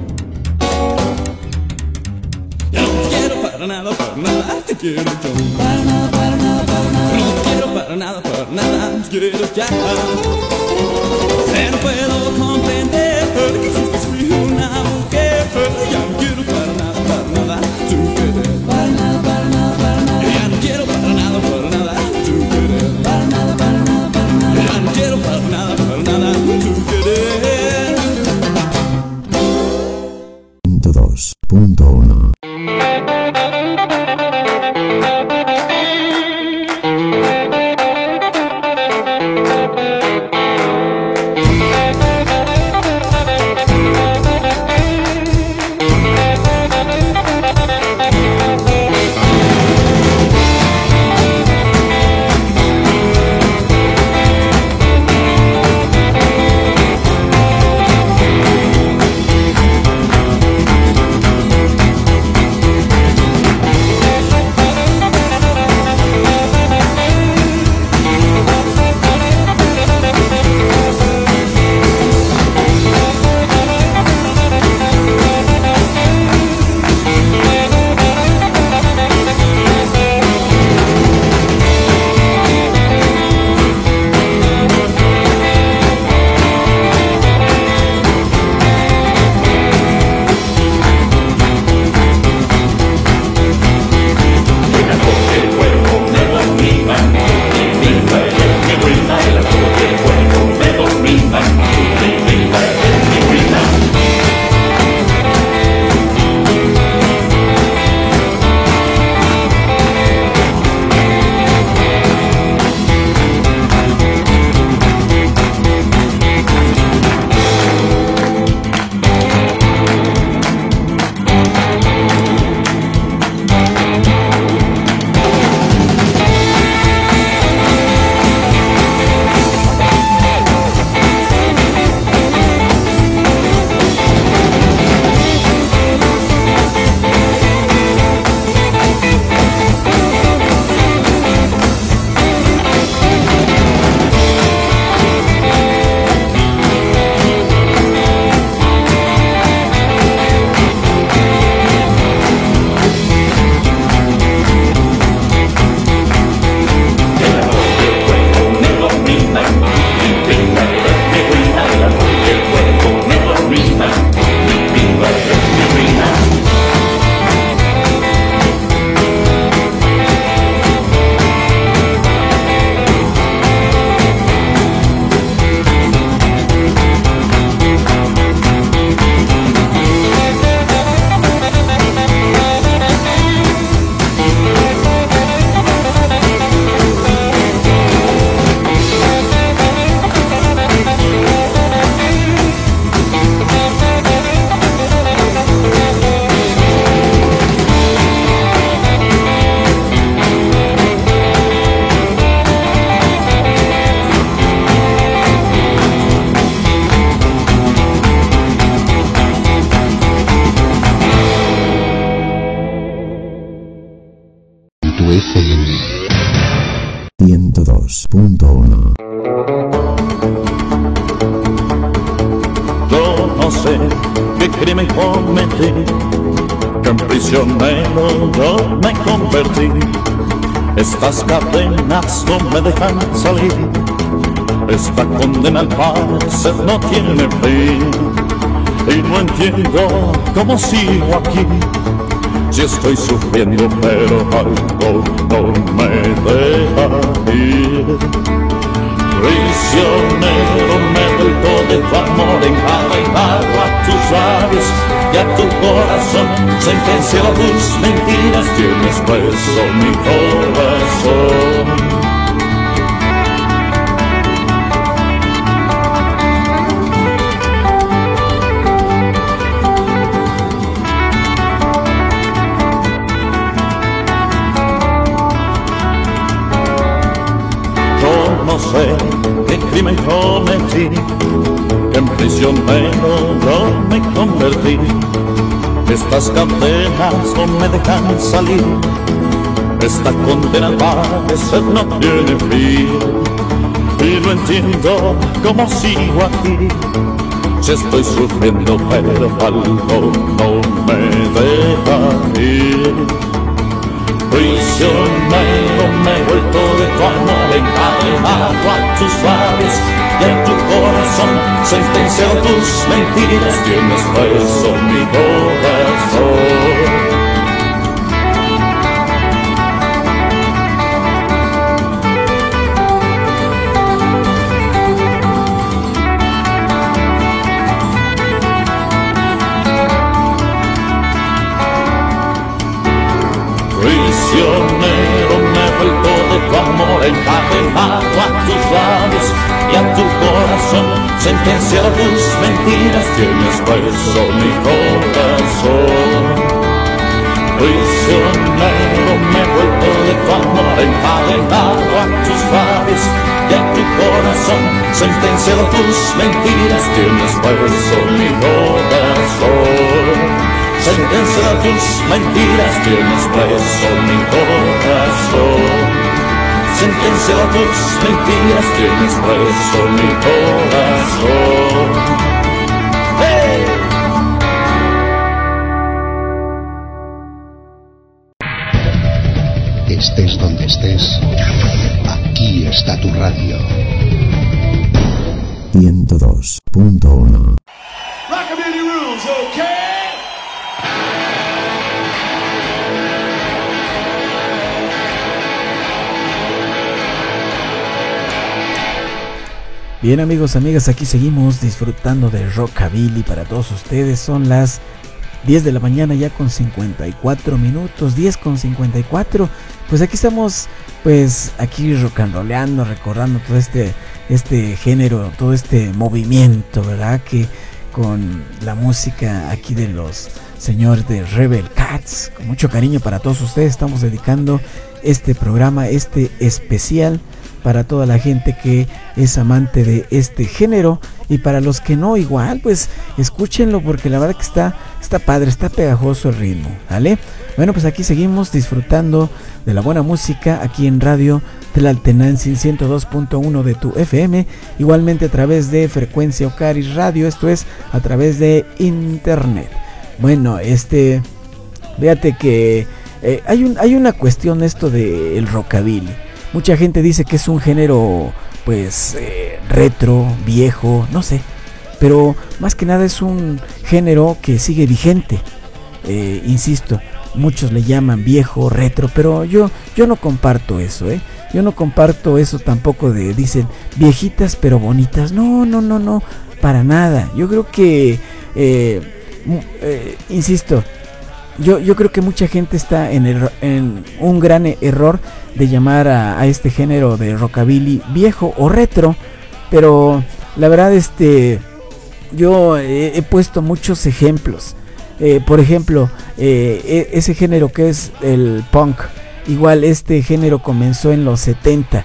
Ya no te quiero para nada, para nada, te quiero yo. Para nada, para nada, para nada. No te quiero para nada, para nada, te quiero ya. Pero no puedo comprender que existe así una mujer. Ya no quiero para nada, para nada, tu querer. Para nada, para nada, para nada. Ya no quiero para nada, para nada, tu querer. Para nada, para nada, para nada. Ya no quiero para nada, para nada, tu querer.
ciento dos punto uno. ciento dos punto uno.
Yo no sé qué crimen cometí, que en prisionero yo me convertí. Estas cadenas no me dejan salir. Esta condena al parecer no tiene fin. Y no entiendo cómo sigo aquí. Si estoy sufriendo pero algo no me deja ir. Prisionero me he vuelto de tu amor, encadenado a tus labios y a tu corazón. Sentenciado a tus mentiras, tienes preso mi corazón. No sé qué crimen cometí, que en prisionero yo me convertí. Estas cadenas no me dejan salir. Esta condena al parecer no tiene fin. Y no entiendo cómo sigo aquí. Si estoy sufriendo pero algo no me deja ir. Prisionero me he vuelto de tu amor, encadenado a tus labios y a tu corazón. Sentenciado a tus mentiras, tienes preso mi corazón. Prisionero me he vuelto de tu amor, encadenado a tus labios y a tu corazón. Sentenciado a tus mentiras, tienes preso mi corazón. Prisionero me he vuelto de tu amor, encadenado a tus labios y a tu corazón. Sentenciado a tus mentiras, tienes preso mi corazón. Sentenciado a tus mentiras, tienes preso mi corazón. Sentenciado a tus mentiras, tienes preso mi corazón. ¡Hey!
Estés donde estés, aquí está tu radio.
ciento dos punto uno.
Rockabilly rules, okay?
Bien amigos, amigas, aquí seguimos disfrutando de Rockabilly para todos ustedes. Son las diez de la mañana ya con cincuenta y cuatro minutos, diez con cincuenta y cuatro. Pues aquí estamos, pues aquí rock and rollando, recordando todo este, este género, todo este movimiento, ¿verdad? Que con la música aquí de los señores de Rebel Cats, con mucho cariño para todos ustedes, estamos dedicando este programa, este especial para toda la gente que es amante de este género, y para los que no, igual pues escúchenlo, porque la verdad que está, está padre, está pegajoso el ritmo, ¿vale? Bueno, pues aquí seguimos disfrutando de la buena música aquí en Radio Tlaltenancingo ciento dos punto uno de tu F M, igualmente a través de Frecuencia Ocaris Radio, esto es a través de internet. Bueno, este, fíjate que eh, hay, un, hay una cuestión esto del rockabilly. Mucha gente dice que es un género pues eh, retro, viejo, no sé, pero más que nada es un género que sigue vigente. Eh, insisto, muchos le llaman viejo, retro, pero yo, yo no comparto eso, ¿eh? Yo no comparto eso tampoco de, dicen, viejitas pero bonitas. No, no, no, no, para nada. Yo creo que, eh, eh, insisto, Yo, yo creo que mucha gente está en, el, en un gran error de llamar a, a este género de rockabilly viejo o retro, pero la verdad este yo he, he puesto muchos ejemplos. Eh, por ejemplo, eh, ese género que es el punk, igual este género comenzó en los setenta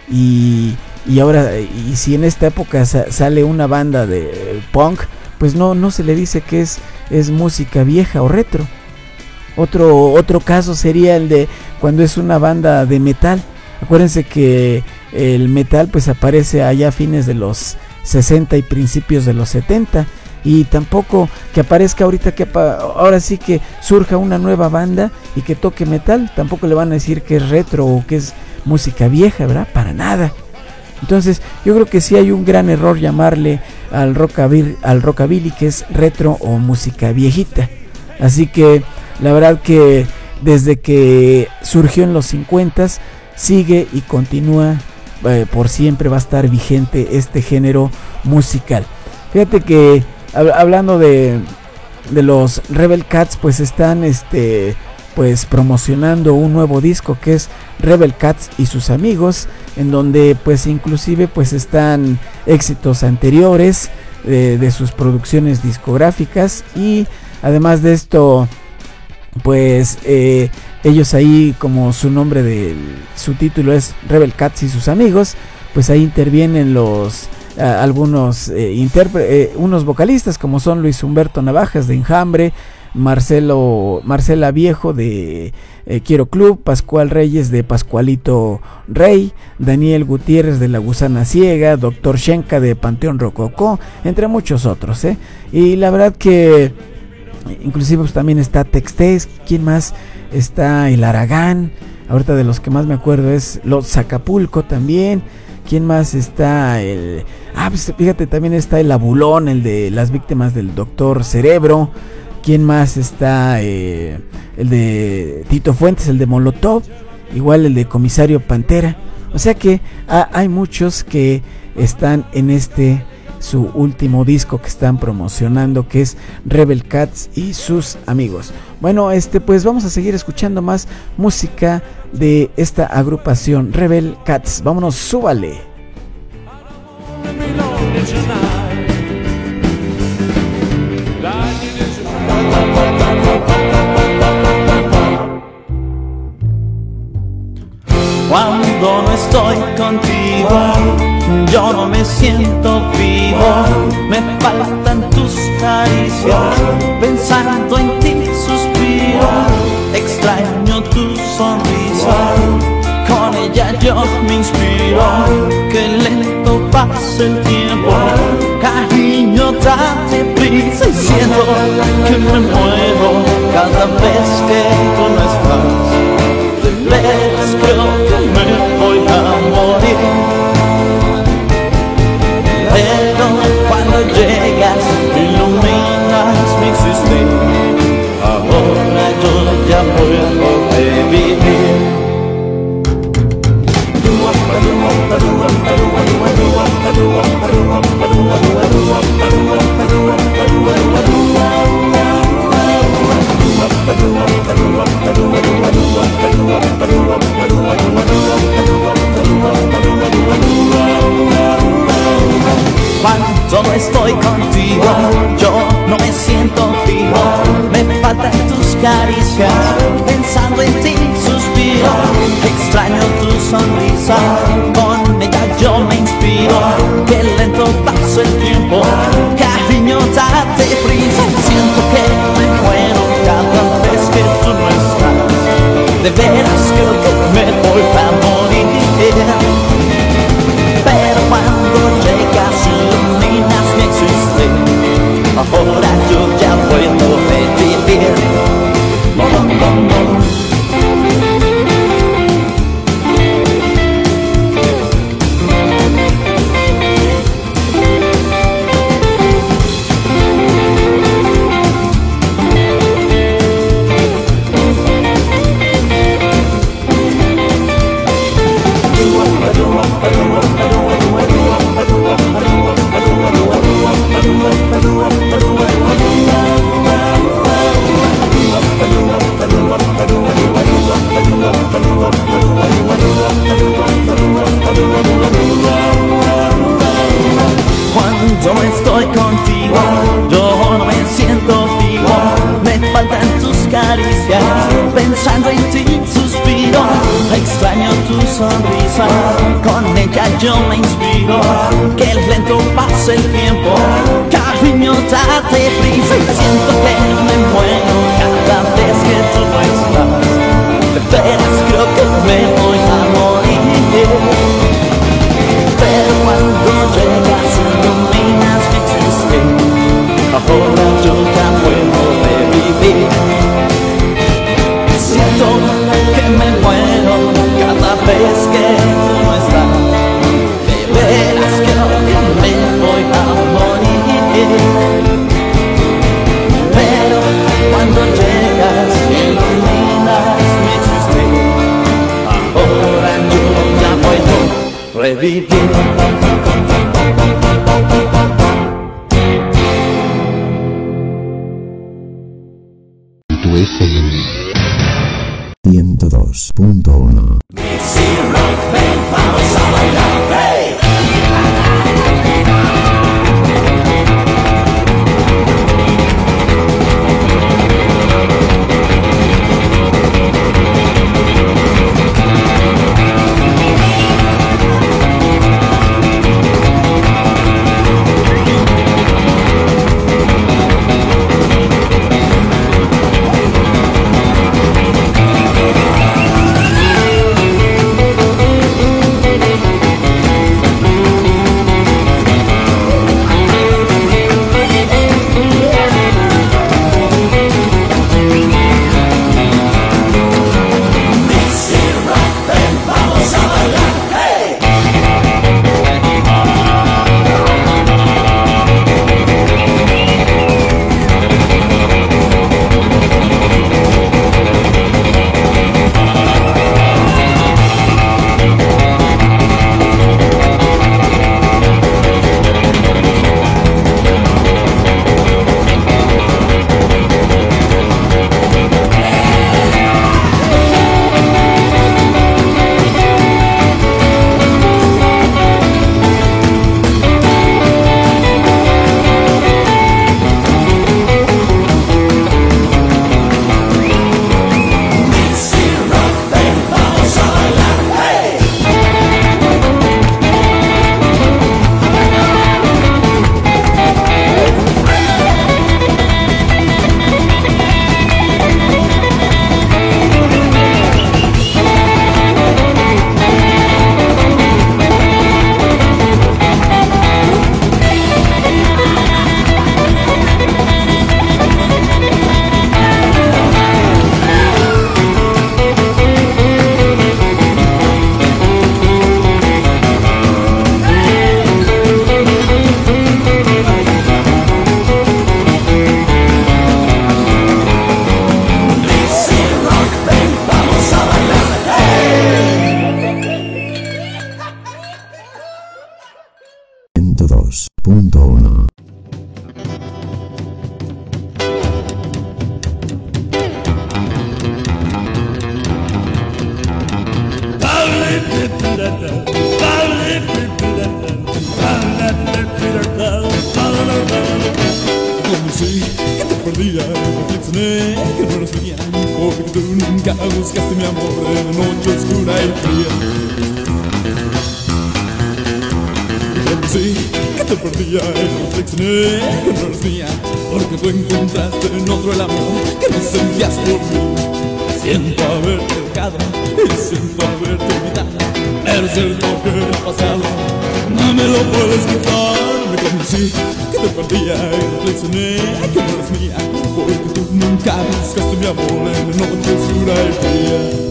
y, y ahora, y si en esta época sa, sale una banda de punk, pues no, no se le dice que es, es música vieja o retro. Otro, otro caso sería el de cuando es una banda de metal. Acuérdense que el metal pues aparece allá a fines de los sesenta y principios de los setenta, y tampoco que aparezca ahorita que apa- ahora sí que surja una nueva banda y que toque metal, tampoco le van a decir que es retro o que es música vieja, ¿verdad? Para nada. Entonces yo creo que sí hay un gran error llamarle al rockabilly, al rockabilly que es retro o música viejita. Así que la verdad que desde que surgió en los cincuentas sigue y continúa, eh, por siempre va a estar vigente este género musical. Fíjate que hab- hablando de, de los Rebel Cats, pues están este pues promocionando un nuevo disco que es Rebel Cats y sus amigos, en donde pues inclusive pues están éxitos anteriores de, de sus producciones discográficas, y además de esto pues eh, ellos ahí, como su nombre de su título es Rebel Cats y sus amigos, pues ahí intervienen los uh, algunos eh, interpre- eh, unos vocalistas como son Luis Humberto Navajas de Enjambre, Marcelo Marcela Viejo de eh, Quiero Club, Pascual Reyes de Pascualito Rey, Daniel Gutiérrez de La Gusana Ciega, Doctor Shenka de Panteón Rococó, entre muchos otros, ¿eh? Y la verdad que inclusive pues también está Tex-Tex, ¿quién más? Está el Aragán, ahorita de los que más me acuerdo es Los Acapulco también. ¿Quién más está? El ah pues fíjate, también está el Abulón, el de las víctimas del Doctor Cerebro. ¿Quién más está? Eh, el de Tito Fuentes, el de Molotov, igual el de Comisario Pantera. O sea que ah, hay muchos que están en este su último disco que están promocionando, que es Rebel Cats y sus amigos. Bueno, este pues vamos a seguir escuchando más música de esta agrupación Rebel Cats. Vámonos, súbale.
Cuando no estoy contigo, yo no me siento vivo. Me faltan tus caricias, pensando en ti suspiro. Extraño tu sonrisa, con ella yo me inspiro. Que lento pasa el tiempo, cariño, date prisa. Y siento que me muero cada vez que tú no estás. De veras creo que me voy a morir, pero cuando llegas iluminas mi existir. Ahora yo ya puedo revivir. Cuando estoy contigo, yo no me siento vivo. Me faltan tus caricias, pensando en ti suspiro. Extraño tu sonrisa, con ella yo me inspiro. Que lento pasa el tiempo, cariño, date prisa. Siento que me muero cada vez que tú no estás. De veras creo que me voy a morir, pero cuando llegas iluminas mi existir. Ahora yo ya puedo revivir. Bom, bom, bom. Cuando estoy contigo, yo no me siento vivo. Me faltan tus caricias, pensando en ti suspiro. Extraño tu sonrisa, con ella yo me inspiro. Que lento pasa el tiempo, cariño, date prisa. Siento que me muero cada vez que tú no estás. De veras creo que me voy a morir, pero cuando llegas iluminas mi existir. vivir.
Tu F M ciento dos punto uno.
Vamos a bailar, hey.
Conocí que te perdía, reflexioné que no eras mía, porque tú nunca buscaste mi amor en la noche oscura y fría. Conocí que te perdía, reflexioné que no eras mía, porque tú encontraste en otro el amor que no sentías por mí. Siento haberte dejado y siento haberte olvidado, pero es cierto que el pasado no me lo puedes quitar. Me convencí que te perdía y reflexioné que no eres mía, porque tú nunca buscaste mi amor en la noche oscura y fría.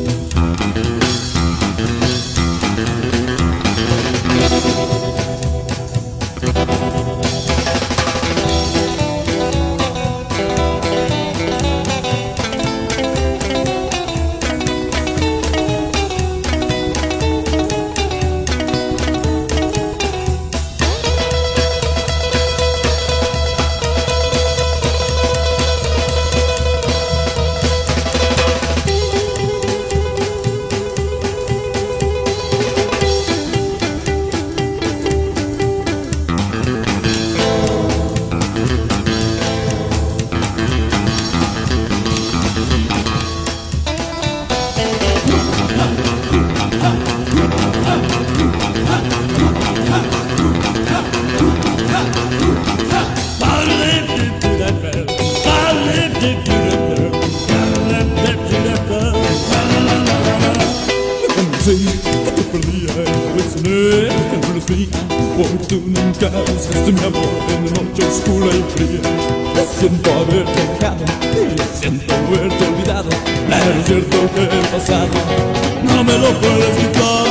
Porque tú nunca buscaste mi amor en la noche oscura y fría. Siento haberte dejado y siento haberte olvidado, pero es cierto que el pasado no me lo puedes quitar.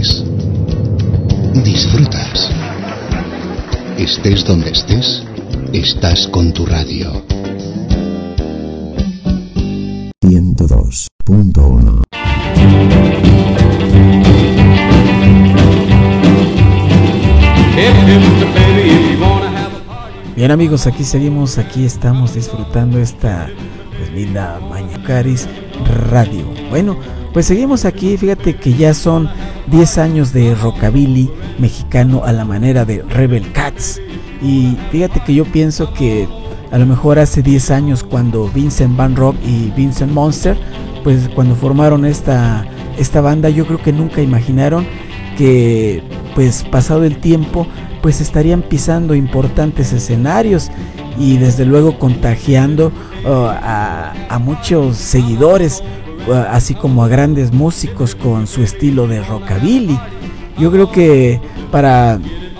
estés, disfrutas. Estés donde estés, estás con tu radio.
ciento dos punto uno.
Bien amigos, aquí seguimos, aquí estamos disfrutando esta pues, linda mañana Caris Radio. Bueno, pues seguimos aquí, fíjate que ya son diez años de rockabilly mexicano a la manera de Rebel Cats. Y fíjate que yo pienso que a lo mejor hace diez años cuando Vincent Van Rock y Vincent Monster, pues cuando formaron esta, esta banda, yo creo que nunca imaginaron que pues pasado el tiempo pues estarían pisando importantes escenarios y desde luego contagiando uh, a, a muchos seguidores, uh, así como a grandes músicos con su estilo de rockabilly. Yo creo que para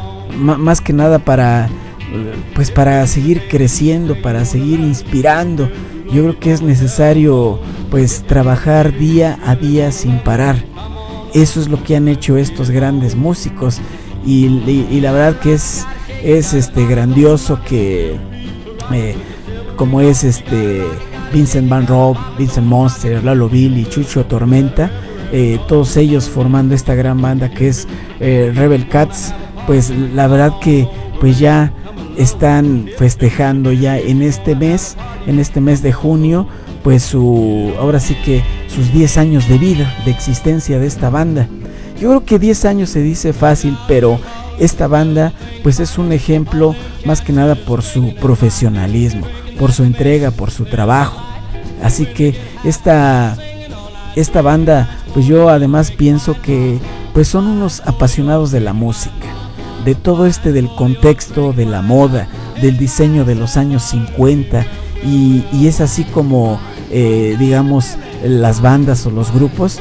m- más que nada para pues para seguir creciendo, para seguir inspirando, yo creo que es necesario pues trabajar día a día sin parar. Eso es lo que han hecho estos grandes músicos y, y, y la verdad que es es este grandioso que eh, como es este Vincent Van Rock, Vincent Monster, Lalo Billy, Chucho Tormenta, eh, todos ellos formando esta gran banda que es eh, Rebel Cats, pues la verdad que pues ya están festejando ya en este mes, en este mes de junio, pues su, ahora sí que sus diez años de vida, de existencia de esta banda. Yo creo que diez años se dice fácil, pero esta banda pues es un ejemplo más que nada por su profesionalismo, por su entrega, por su trabajo. Así que esta, esta banda, pues yo además pienso que pues son unos apasionados de la música, de todo este del contexto, de la moda, del diseño de los años cincuenta, y, y es así como eh, digamos las bandas o los grupos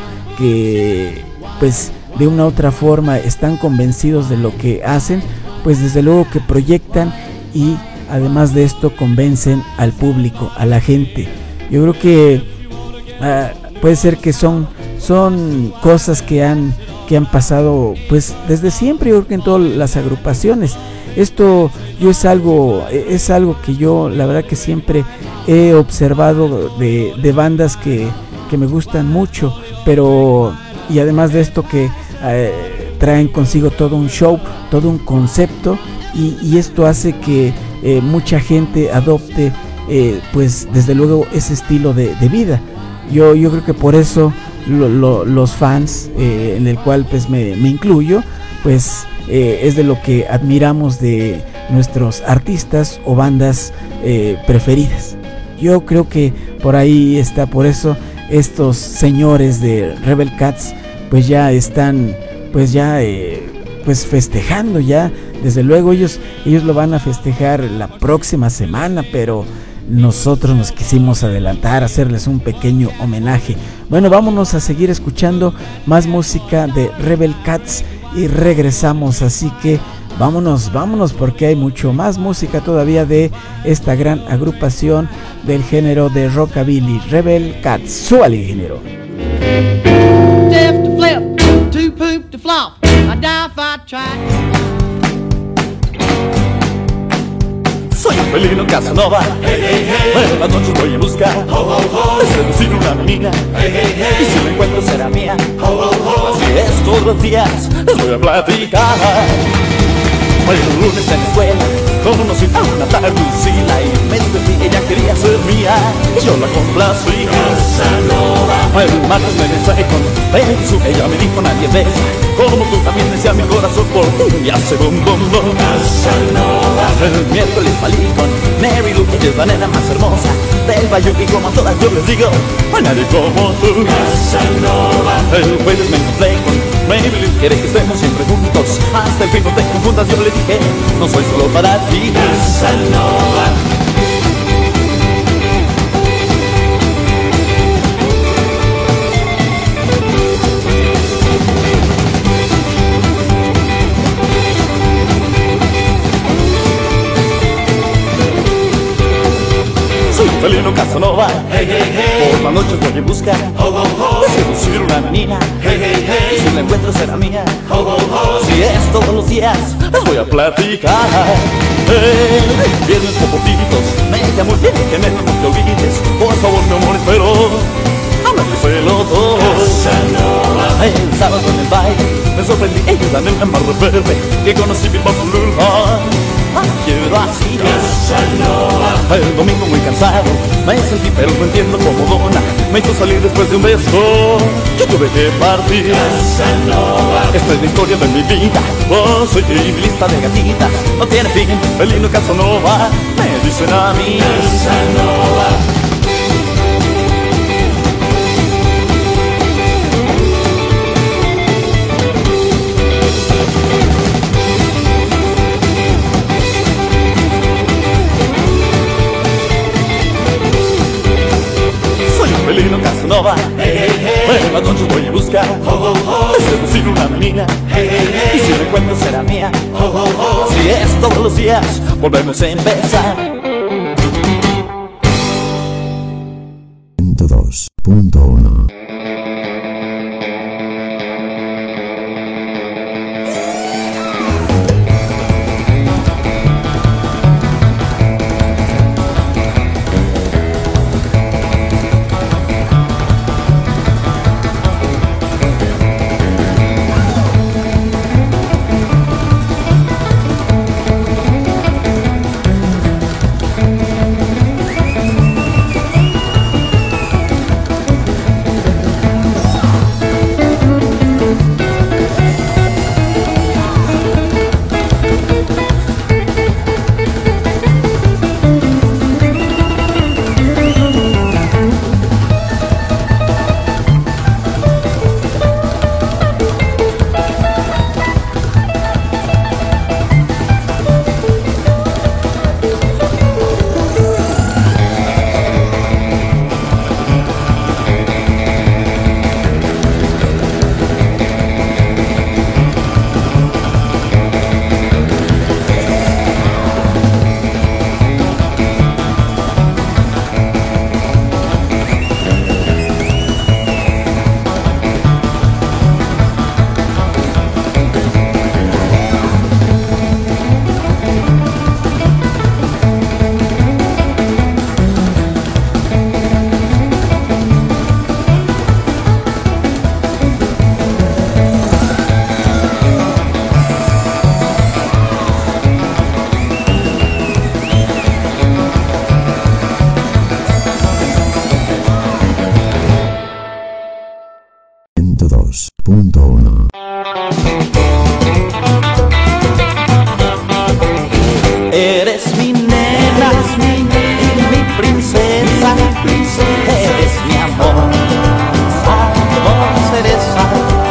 que pues de una u otra forma están convencidos de lo que hacen, pues desde luego que proyectan y además de esto convencen al público, a la gente. Yo creo que uh, puede ser que son, son cosas que han, que han pasado pues desde siempre, yo creo que en todas las agrupaciones. Esto yo es algo, es algo que yo la verdad que siempre he observado de, de bandas que, que me gustan mucho, pero y además de esto que eh, traen consigo todo un show, todo un concepto, y, y esto hace que eh, mucha gente adopte eh, pues desde luego ese estilo de, de vida. Yo, yo creo que por eso lo, lo, los fans, eh, en el cual pues me, me incluyo, pues eh, es de lo que admiramos de nuestros artistas o bandas eh, preferidas. Yo creo que por ahí está, por eso estos señores de Rebel Cats pues ya están pues ya eh, pues festejando ya, desde luego ellos ellos lo van a festejar la próxima semana, pero nosotros nos quisimos adelantar, hacerles un pequeño homenaje. Bueno, vámonos a seguir escuchando más música de Rebel Cats y regresamos, así que vámonos, vámonos porque hay mucho más música todavía de esta gran agrupación del género de rockabilly, Rebel Cats. Súbale, ingeniero.
Left to flip, to poop to flop, I die if I try.
Soy un felino Casanova, hey, hey, hey. En las noches voy en busca oh, oh, oh. de seducir una menina, hey, hey, hey. Y si la encuentro será mía, oh, oh, oh. Así es todos los días, les voy a platicar. Hoy un lunes en la escuela, conocí a una tal Lucila y me divertí, ella quería ser mía y yo la complací. Casanova. El martes me besé con Facebook, ella me dijo nadie besa como tú, también decía mi corazón por ti y hace bom bom bom. Casanova. El miércoles salí con Mary Lou, ella es la nena más hermosa del Bayou y como a todas yo les digo, no hay nadie como tú. Casanova. El jueves me encontré con Mary Lou, quiere que estemos siempre juntos hasta el fin, no te confundas, yo le dije, no soy solo para ti. Casanova. Soy un felino Casanova, hey, hey, hey. Por las noches voy en busca oh, oh, oh. de seducir una niña. Hey, hey, hey. Si la encuentro será mía. Ho, ho, ho. Si es todos los días, les voy a platicar. Hey, viernes popotitos, me llamo bien, que me no te olvides. Por favor, mi amor, espero no me pelo todo. El sábado en el baile me sorprendí, ella es la nena más rebelde que conocí mi papulula. Quiero así. El domingo muy cansado me sentí, pero no entiendo cómo dona me hizo salir después de un beso. Yo tuve que partir. Esta es la historia de mi vida. Oh, soy mi lista de gatitas. No tiene fin, Felino Casanova. Me dicen a mí Casanova. Felino Casanova, hey, hey, hey. Bueno, entonces voy a buscar ho, ho, ho. Seducir una menina, hey, hey, hey. Y si la encuentro será mía, ho, ho, ho. Si es todos los días, volvemos a empezar.
ciento dos punto uno.
Eres mi nena, mi nena, mi princesa, mi princesa. Eres mi amor, amor cereza.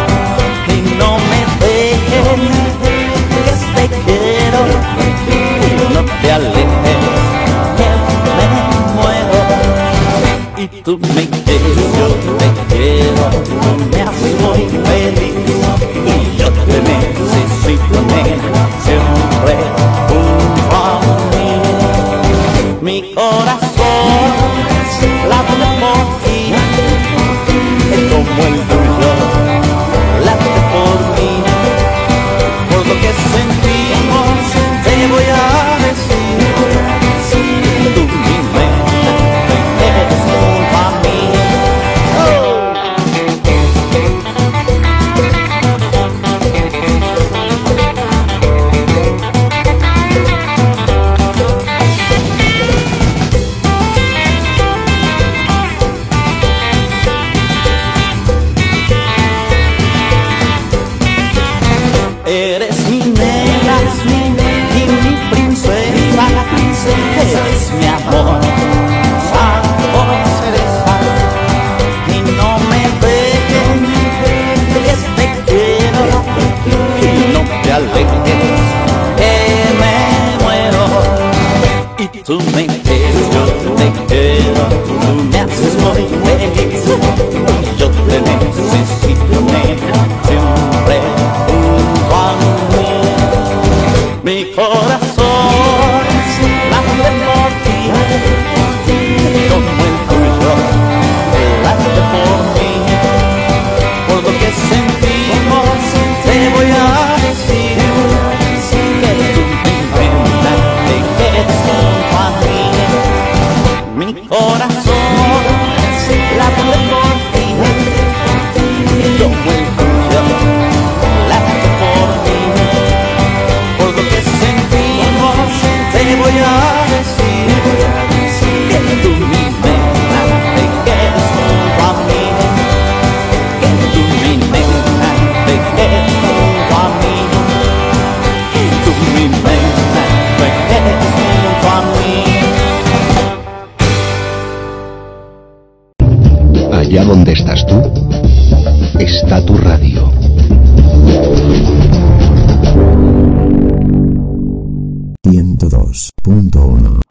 Y no me dejes, que te quiero. Y no te alejes, que me muero. Y tú me quieres, yo te quiero. Tú me haces muy feliz. Y yo te necesito, nena, siempre. Mi corazón late por ti, es como el tuyo, late por mí. Por lo que sentimos te voy a decir, tú mi nena, eres junto a mí. Oh. Eres mi nena, y mi princesa, eres mi amor, amor cereza. Y no me dejes, que te quiero, y no te alejes, que me muero. Y tú me quieres, yo te quiero, tú me haces muy feliz. Y yo te necesito, nena, siempre. Mi corazón late por ti, como el tuyo late por mí.
punto uno.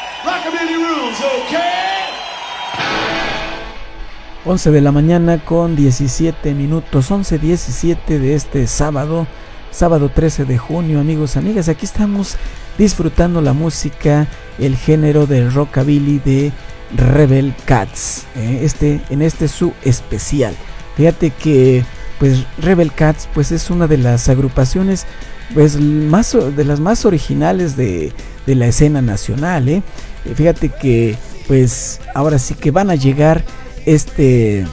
once de la mañana con diecisiete minutos, once diecisiete de este sábado, sábado trece de junio, amigos, amigas. Aquí estamos disfrutando la música, el género del rockabilly de Rebel Cats, eh, este, en este su especial. Fíjate que pues Rebel Cats pues es una de las agrupaciones pues más, de las más originales de, de la escena nacional, eh. Fíjate que pues ahora sí que van a llegar este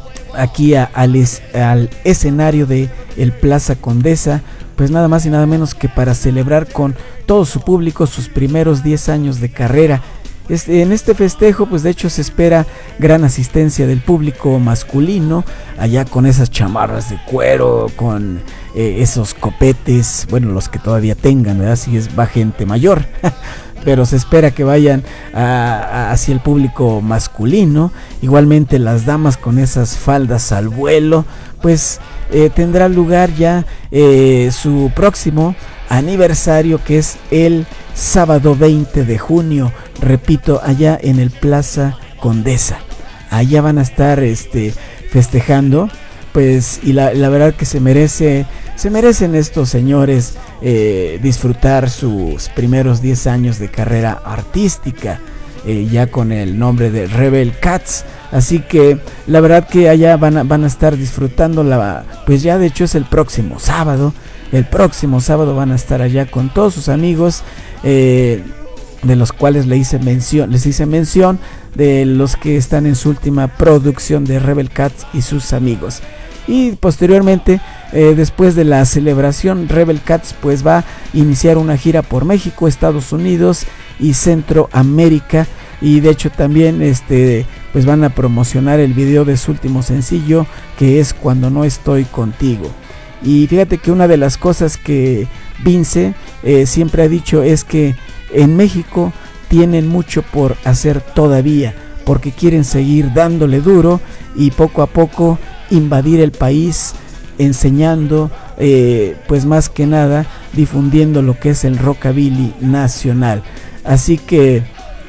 aquí a, al, es, al escenario de el Plaza Condesa, pues nada más y nada menos que para celebrar con todo su público sus primeros diez años de carrera. Este, en este festejo pues de hecho se espera gran asistencia del público masculino, allá con esas chamarras de cuero, con eh, esos copetes, bueno, los que todavía tengan, ¿verdad? Si es va gente mayor pero se espera que vayan a, a, hacia el público masculino. Igualmente las damas con esas faldas al vuelo, pues eh, tendrá lugar ya eh, su próximo aniversario, que es el sábado veinte de junio, repito, allá en el Plaza Condesa. Allá van a estar este, festejando, pues, y la, la verdad que se merece, se merecen estos señores eh, disfrutar sus primeros diez años de carrera artística, eh, ya con el nombre de Rebel Cats. Así que la verdad que allá van a, van a estar disfrutando, la, pues ya de hecho es el próximo sábado, el próximo sábado van a estar allá con todos sus amigos, eh, de los cuales le hice mención, les hice mención de los que están en su última producción de Rebel Cats y sus amigos. Y posteriormente, eh, después de la celebración, Rebel Cats pues va a iniciar una gira por México, Estados Unidos y Centroamérica, y de hecho también este pues van a promocionar el video de su último sencillo, que es Cuando no estoy contigo. Y fíjate que una de las cosas que Vince eh, siempre ha dicho es que en México tienen mucho por hacer todavía, porque quieren seguir dándole duro y poco a poco invadir el país, enseñando, eh, pues más que nada difundiendo lo que es el rockabilly nacional. Así que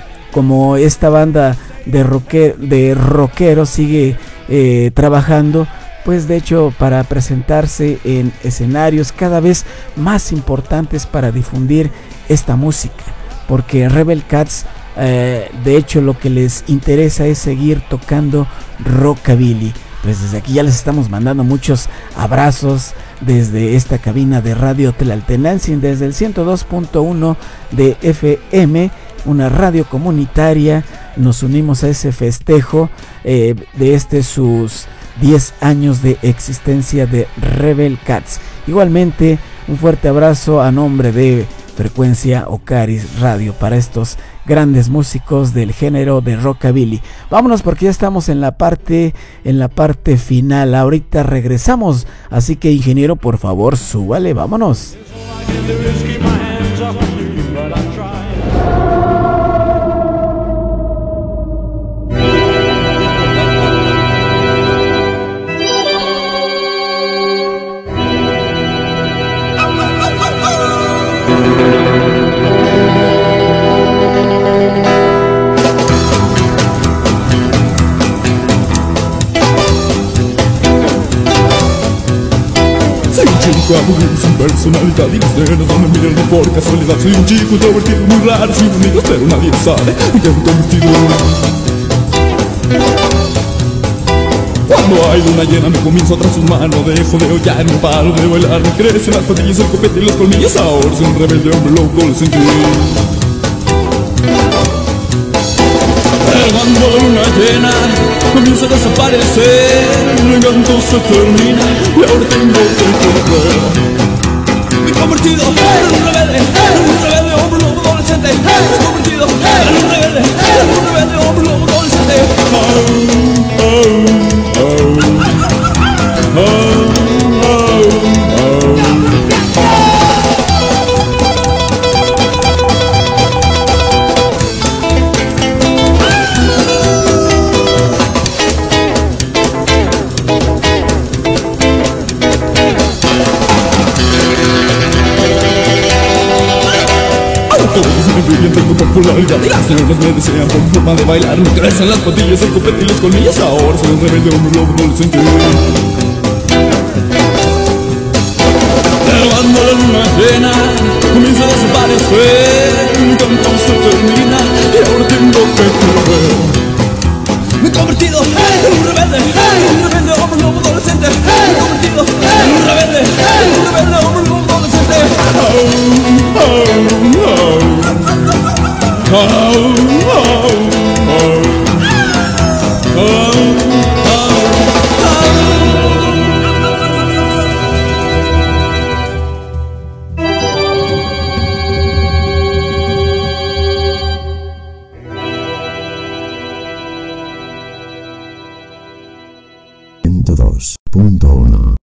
como esta banda de, roque, de rockeros sigue eh, trabajando, pues de hecho para presentarse en escenarios cada vez más importantes para difundir esta música, porque Rebel Cats eh, de hecho lo que les interesa es seguir tocando rockabilly. Pues desde aquí ya les estamos mandando muchos abrazos desde esta cabina de Radio Tlaltenancingo, desde el ciento dos punto uno de F M, una radio comunitaria. Nos unimos a ese festejo eh, de este sus diez años de existencia de Rebel Cats. Igualmente un fuerte abrazo a nombre de Frecuencia Ocaris Radio para estos grandes músicos del género de rockabilly. Vámonos porque ya estamos en la parte en la parte final. Ahorita regresamos, así que ingeniero, por favor, súbale, vámonos.
Aburrido, sin personalidad, y las nenas no me miran no por casualidad. Soy un chico introvertido muy raro, sin amigos, pero nadie sabe que me he convertido. Cuando hay luna llena me comienzo tras sus manos, dejo de hollar, no paro de bailar, me crecen las patillas, el copete y los colmillos. Ahora soy un rebelde hombre loco, lo sentí. Cuando la luna llena comienza a desaparecer, el encanto se termina y ahora tengo que correr. Me he convertido en un rebelde, en un rebelde hombre lobo adolescente. Me he convertido en un rebelde, en un rebelde hombre lobo adolescente. Oh, oh, oh, oh, oh, oh, oh. todos me influyen, tengo popularidad y las señoras me desean por mi forma de bailar. Me crecen las patillas, el copete y los colmillos. Ahora soy un rebelde hombre lobo adolescente. Pero cuando la luna llena comienza a desaparecer, mi canto se termina y ahora tengo que correr. Me he convertido en un rebelde, un rebelde hombre lobo adolescente. Me he convertido en un rebelde, un rebelde hombre lobo adolescente. Oh, oh, oh. Oh, oh, oh. Oh, oh,
ciento dos punto uno.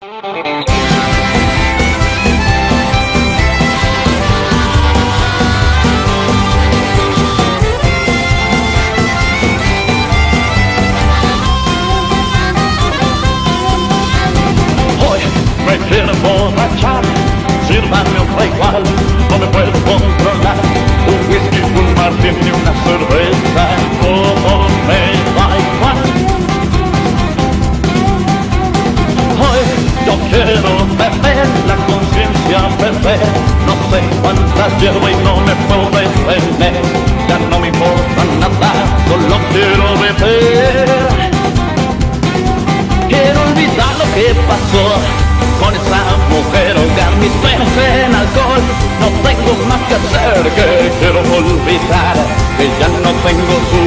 Me quiero emborrachar, sírvanme otra igual, no me puedo controlar. Un whisky, un martini, una cerveza, todo me da igual. Hoy yo quiero beber, la conciencia beber, no sé cuántas llevo y no me puedo defender. Ya no me importa nada, solo quiero beber. Quiero olvidar lo que pasó con esa mujer, ahogar mis penas en alcohol. No tengo más que hacer que quiero olvidar, que ya no tengo su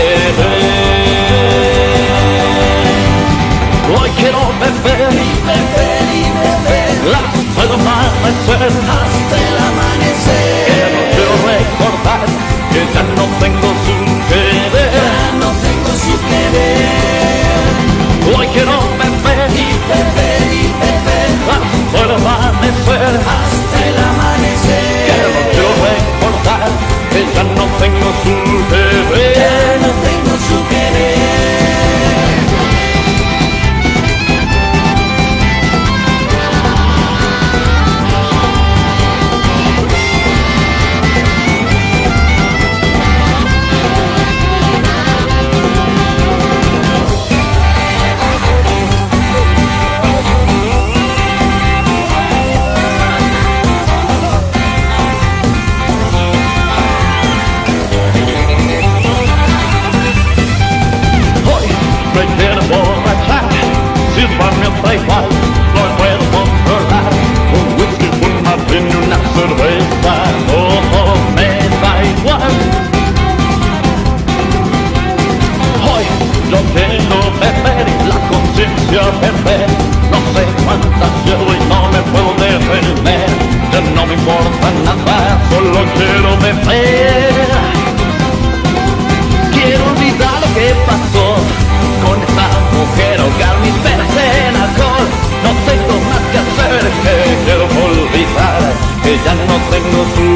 querer. Hoy quiero beber y beber y beber hasta el amanecer, hasta el amanecer. Quiero, quiero recordar que ya no tengo su querer, ya no tengo su querer. Hoy quiero beber y beber y beber hasta el amanecer, hasta el amanecer. Quiero, quiero recordar que ya no tengo su querer, ya no tengo su querer. Sírvanme otra igual, no me puedo controlar. Un whisky, un martini, una cerveza, todo me da igual. Hoy yo quiero beber y la conciencia beber. No sé cuántas llevo y no me puedo defender. Ya no me importa nada, solo quiero beber. Quiero olvidar lo que pasó con esa mujer, ahogar mis penas en alcohol. No tengo más que hacer que quiero olvidar, que ya no tengo su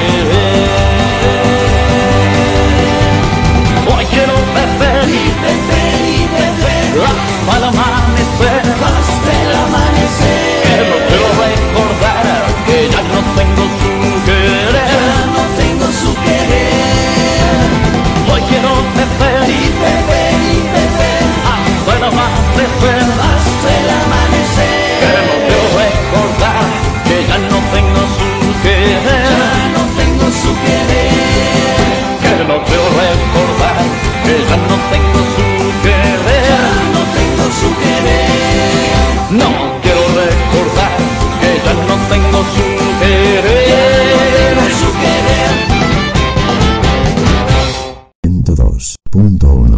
querer. Hoy quiero beber y beber y beber hasta el amanecer, hasta el amanecer. Quiero, quiero recordar que ya no tengo su querer, ya no tengo su querer. Hoy quiero beber y beber y beber hasta el amanecer, hasta el amanecer. Quiero, quiero recordar que ya no tengo su querer, ya no tengo su querer. Quiero, quiero recordar que ya no tengo su querer, ya no tengo su querer. No quiero recordar que ya no tengo su querer, ya no tengo su querer.
ciento dos punto uno.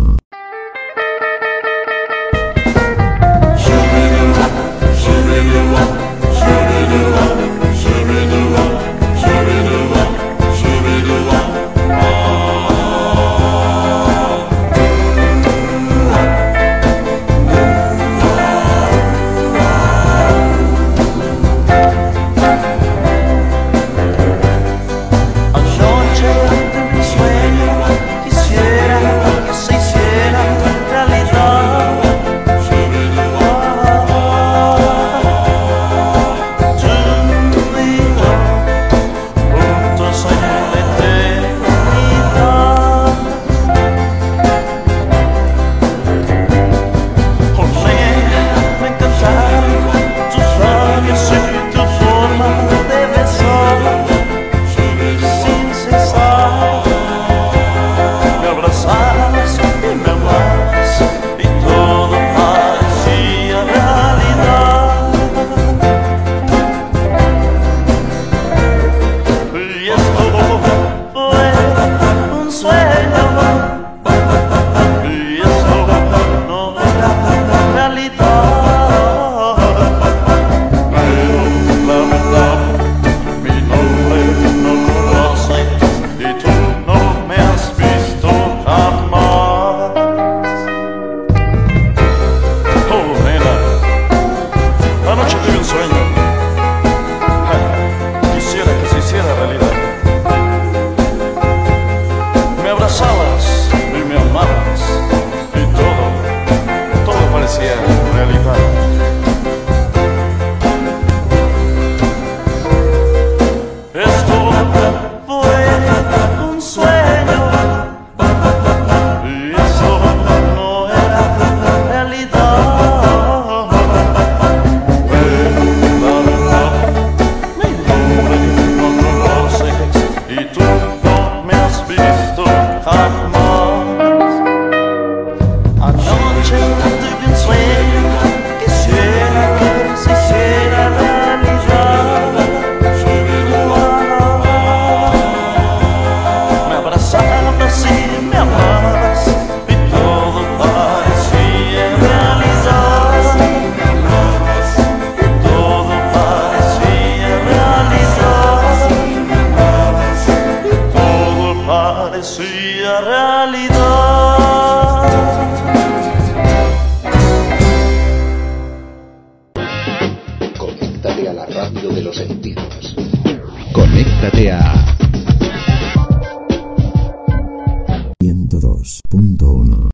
radio de los sentidos. Conéctate a ciento dos punto uno.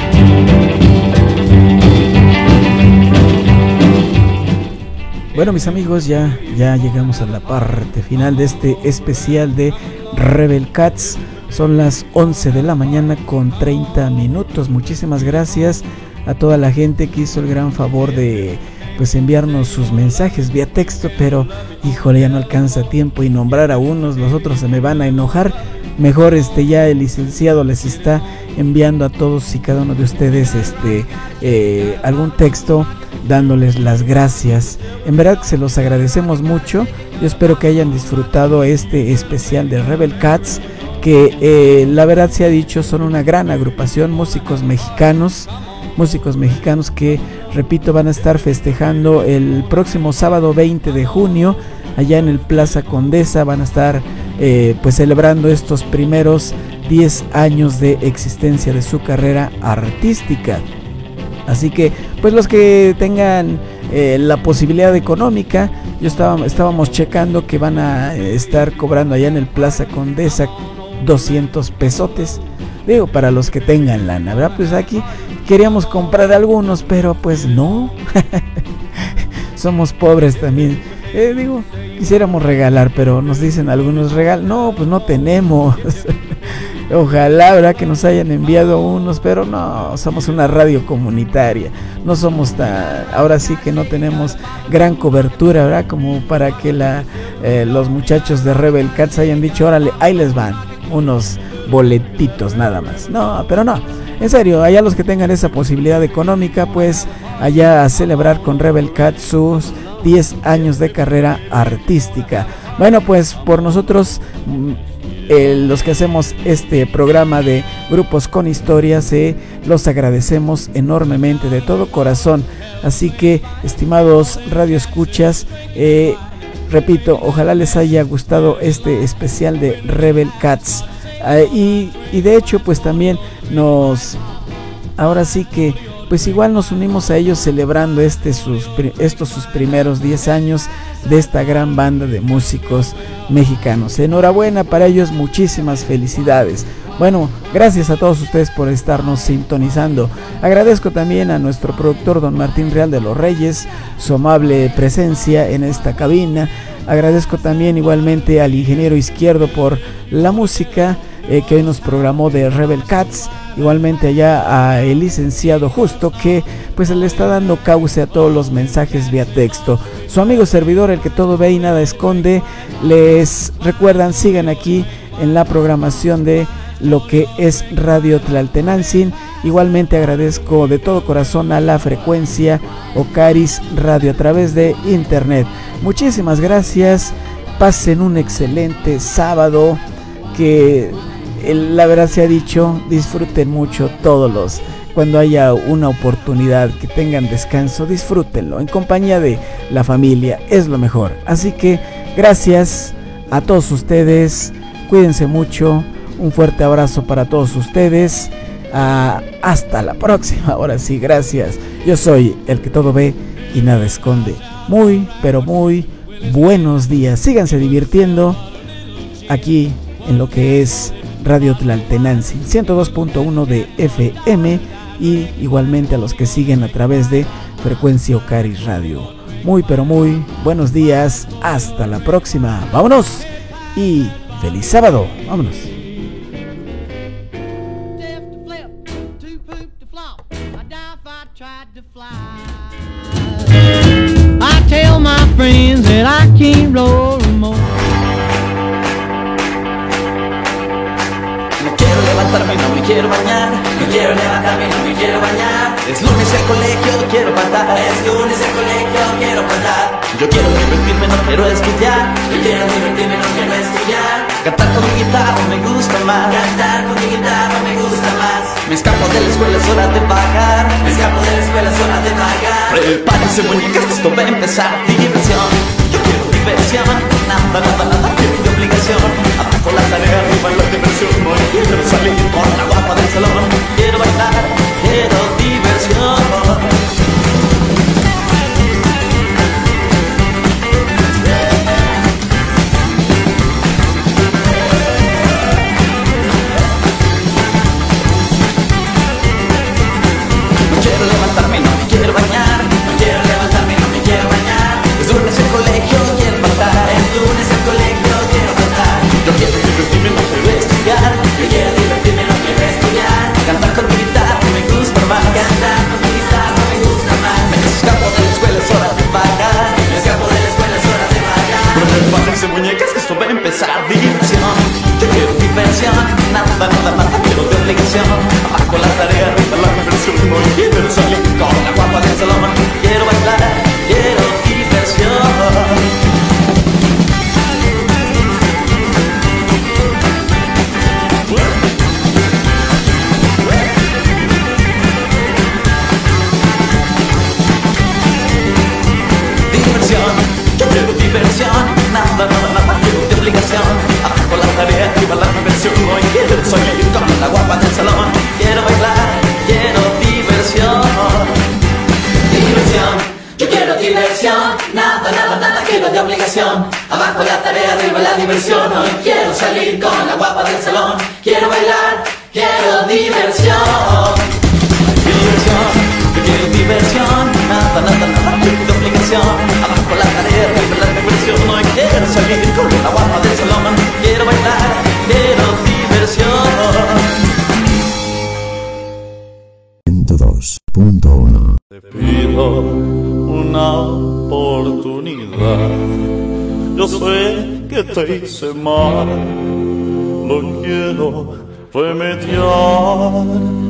Bueno, mis amigos, ya, ya llegamos a la parte final de este especial de Rebel Cats. Son las once de la mañana con treinta minutos. Muchísimas gracias a toda la gente que hizo el gran favor de pues enviarnos sus mensajes vía texto, pero híjole, ya no alcanza tiempo y nombrar a unos, los otros se me van a enojar. Mejor este ya el licenciado les está enviando a todos y cada uno de ustedes este eh, algún texto dándoles las gracias. En verdad que se los agradecemos mucho. Yo espero que hayan disfrutado este especial de Rebel Cats, que eh, la verdad se ha dicho son una gran agrupación, músicos mexicanos, músicos mexicanos que, repito, van a estar festejando el próximo sábado veinte de junio allá en el Plaza Condesa. Van a estar eh, pues celebrando estos primeros diez años de existencia de su carrera artística. Así que pues los que tengan eh, la posibilidad económica, yo estaba, estábamos checando que van a estar cobrando allá en el Plaza Condesa doscientos pesotes, digo, para los que tengan lana, ¿verdad? Pues aquí queríamos comprar algunos, pero pues no, somos pobres también, eh, digo, quisiéramos regalar, pero nos dicen algunos regalos, no, pues no tenemos. Ojalá, ¿verdad?, que nos hayan enviado unos, pero no, somos una radio comunitaria, no somos tan, ahora sí que no tenemos gran cobertura, ¿verdad?, como para que la, eh, los muchachos de Rebel Cats hayan dicho, órale, ahí les van unos boletitos nada más. No, pero no, en serio, allá los que tengan esa posibilidad económica, pues allá a celebrar con Rebel Cats sus diez años de carrera artística. Bueno, pues por nosotros, Eh, los que hacemos este programa de Grupos con Historias, eh, los agradecemos enormemente de todo corazón. Así que, estimados radioescuchas, eh, repito, ojalá les haya gustado este especial de Rebel Cats, eh, y, y de hecho pues también nos, ahora sí que pues igual nos unimos a ellos celebrando este sus, estos sus primeros diez años de esta gran banda de músicos mexicanos. Enhorabuena para ellos, muchísimas felicidades. Bueno, gracias a todos ustedes por estarnos sintonizando. Agradezco también a nuestro productor don Martín Real de los Reyes su amable presencia en esta cabina. Agradezco también igualmente al ingeniero Izquierdo por la música eh, que hoy nos programó de Rebel Cats. Igualmente allá a el licenciado Justo, que pues le está dando cauce a todos los mensajes vía texto. Su amigo servidor, el que todo ve y nada esconde, les recuerdan, sigan aquí en la programación de lo que es Radio Tlaltenanzin. Igualmente agradezco de todo corazón a la frecuencia Ocaris Radio a través de internet. Muchísimas gracias, pasen un excelente sábado, que la verdad se ha dicho, disfruten mucho todos los, cuando haya una oportunidad, que tengan descanso, disfrútenlo en compañía de la familia, es lo mejor. Así que gracias a todos ustedes, cuídense mucho, un fuerte abrazo para todos ustedes, uh, hasta la próxima. Ahora sí, gracias. Yo soy el que todo ve y nada esconde. Muy, pero muy buenos días, síganse divirtiendo aquí en lo que es Radio Tlaltenanzin ciento dos punto uno de F M, y igualmente a los que siguen a través de frecuencia Ocaris Radio. Muy pero muy buenos días, hasta la próxima, vámonos y feliz sábado, vámonos.
I tell my friends that I can't roll more.
Levantarme, no me quiero bañar, no quiero levantarme, no me quiero bañar. Es lunes el colegio, quiero faltar, es lunes el colegio, quiero faltar. Yo quiero divertirme, no quiero estudiar, yo quiero divertirme, no quiero estudiar. Cantar con mi guitarra me gusta más, cantar con mi guitarra me gusta más. Me escapo de la escuela, es hora de pagar, me escapo de la escuela, es hora de pagar. Prepárense muñecas, esto va a empezar, diversión. Yo quiero diversión, nada, nada, nada, quiero de obligación. Abajo la tarea, arriba la diversión, no quiero salir por la guapa del salón. Quiero bailar, quiero diversión. juguetes y muñecas, que esto va a empezar. Diversión, yo quiero diversión. Nada, nada, nada, quiero de obligación. Abajo la tarea, arriba la diversión. No quiero salir con la guapa del salón. Quiero bailar, quiero diversión. Yo quiero diversión, nada, nada, nada, quiero de obligación. Abajo la tarea, arriba la diversión. Hoy quiero salir con la guapa del salón. Quiero bailar, quiero diversión. Diversión, yo quiero diversión. Nada, nada, nada, quiero de obligación. Abajo la tarea, arriba la diversión. Hoy quiero salir con la guapa del salón. Quiero bailar, quiero diversión. Diversión, yo quiero diversión. Nada, nada, nada, quiero de obligación. Abajo la tarea, arriba la diversión. Hoy quiero salir con la guapa del salón. Quiero bailar, quiero diversión.
ciento dos punto uno.
Te pido una oportunidad. Yo sé que te hice mal. No quiero remediar.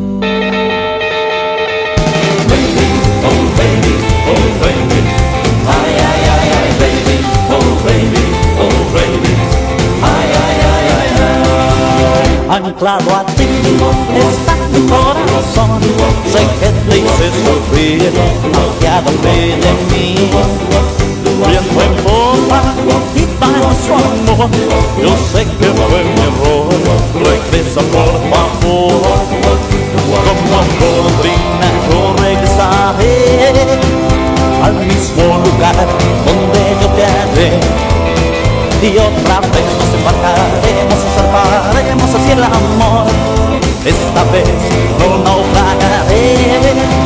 Oh baby, oh baby, ay ay ay ay baby, oh baby, oh baby, ay ay ay ay ay.
Anclado a ti está tu corazón. Sé que te hice sufrir, apiádate de mí. Viento en popa y para su amor. Yo sé que fue mi error. Regresa por favor. Como golondrina yo regresaré al mismo lugar donde yo te hallé. Y otra vez nos embarcaremos y zarparemos hacia el amor. Esta vez no naufragaré.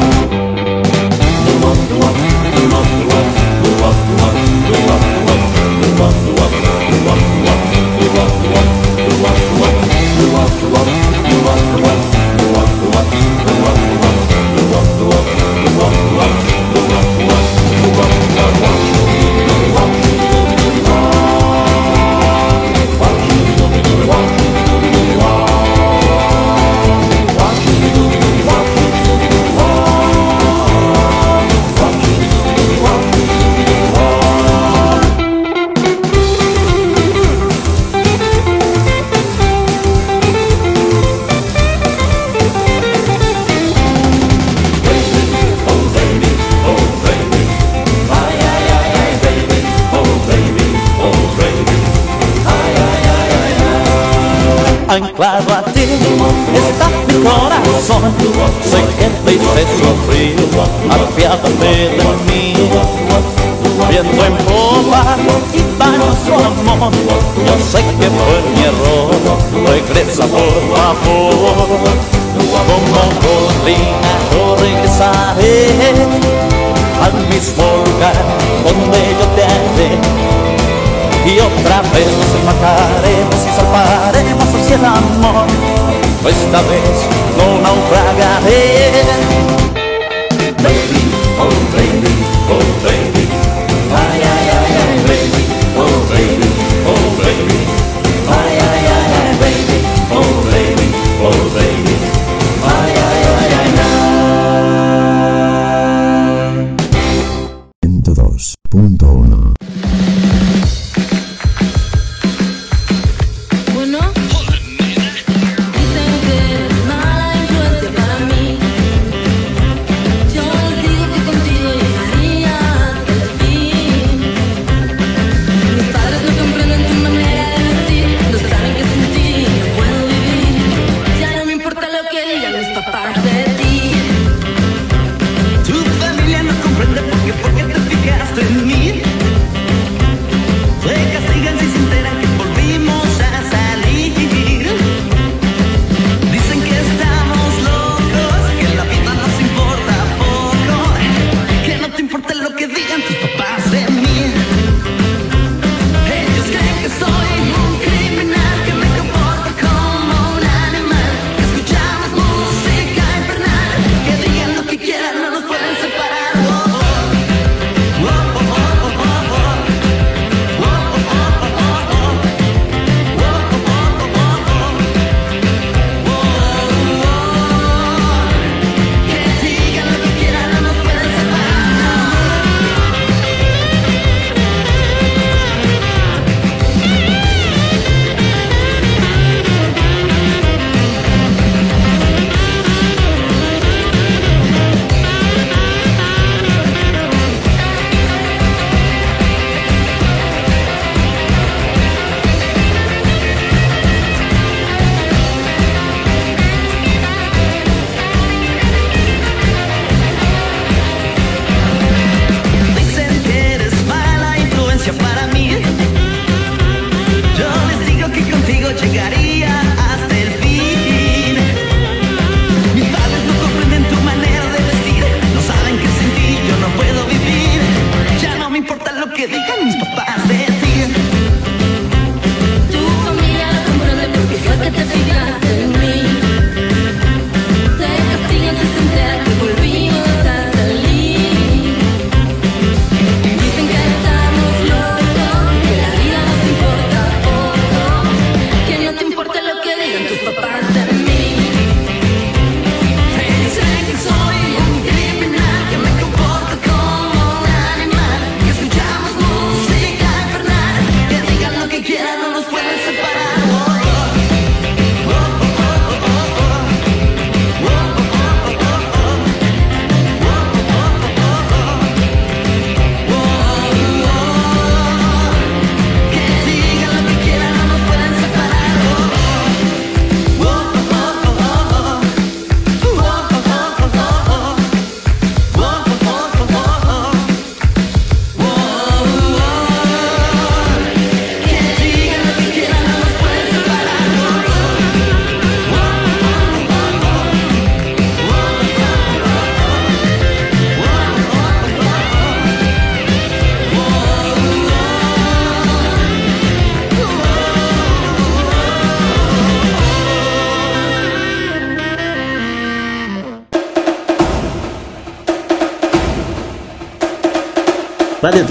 Anclado a ti está mi corazón. Sé que te hice sufrir, apiádate de mí. Viento en popa y para nuestro amor. Yo sé que fue mi error. Regresa por favor. Como golondrina yo regresaré al mismo lugar donde yo te hallé. Y otra vez nos embarcaremos y zarparemos hacia el amor. Esta vez no naufragaré. Baby, oh baby, oh baby, ay ay ay ay baby, oh baby, oh baby, ay ay ay ay baby, oh baby, oh baby, ay ay ay ay ay.
ciento dos punto uno.
Yo digo que contigo llegaría hasta el fin.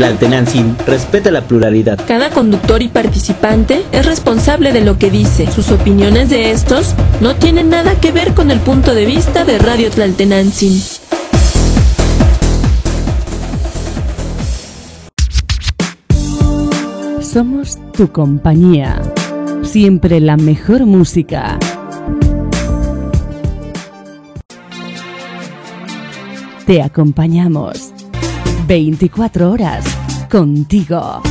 Tlaltenantzin respeta la pluralidad.
Cada conductor y participante es responsable de lo que dice. Sus opiniones de estos no tienen nada que ver con el punto de vista de Radio Tlaltenantzin.
Somos tu compañía. Siempre la mejor música. Te acompañamos veinticuatro horas contigo.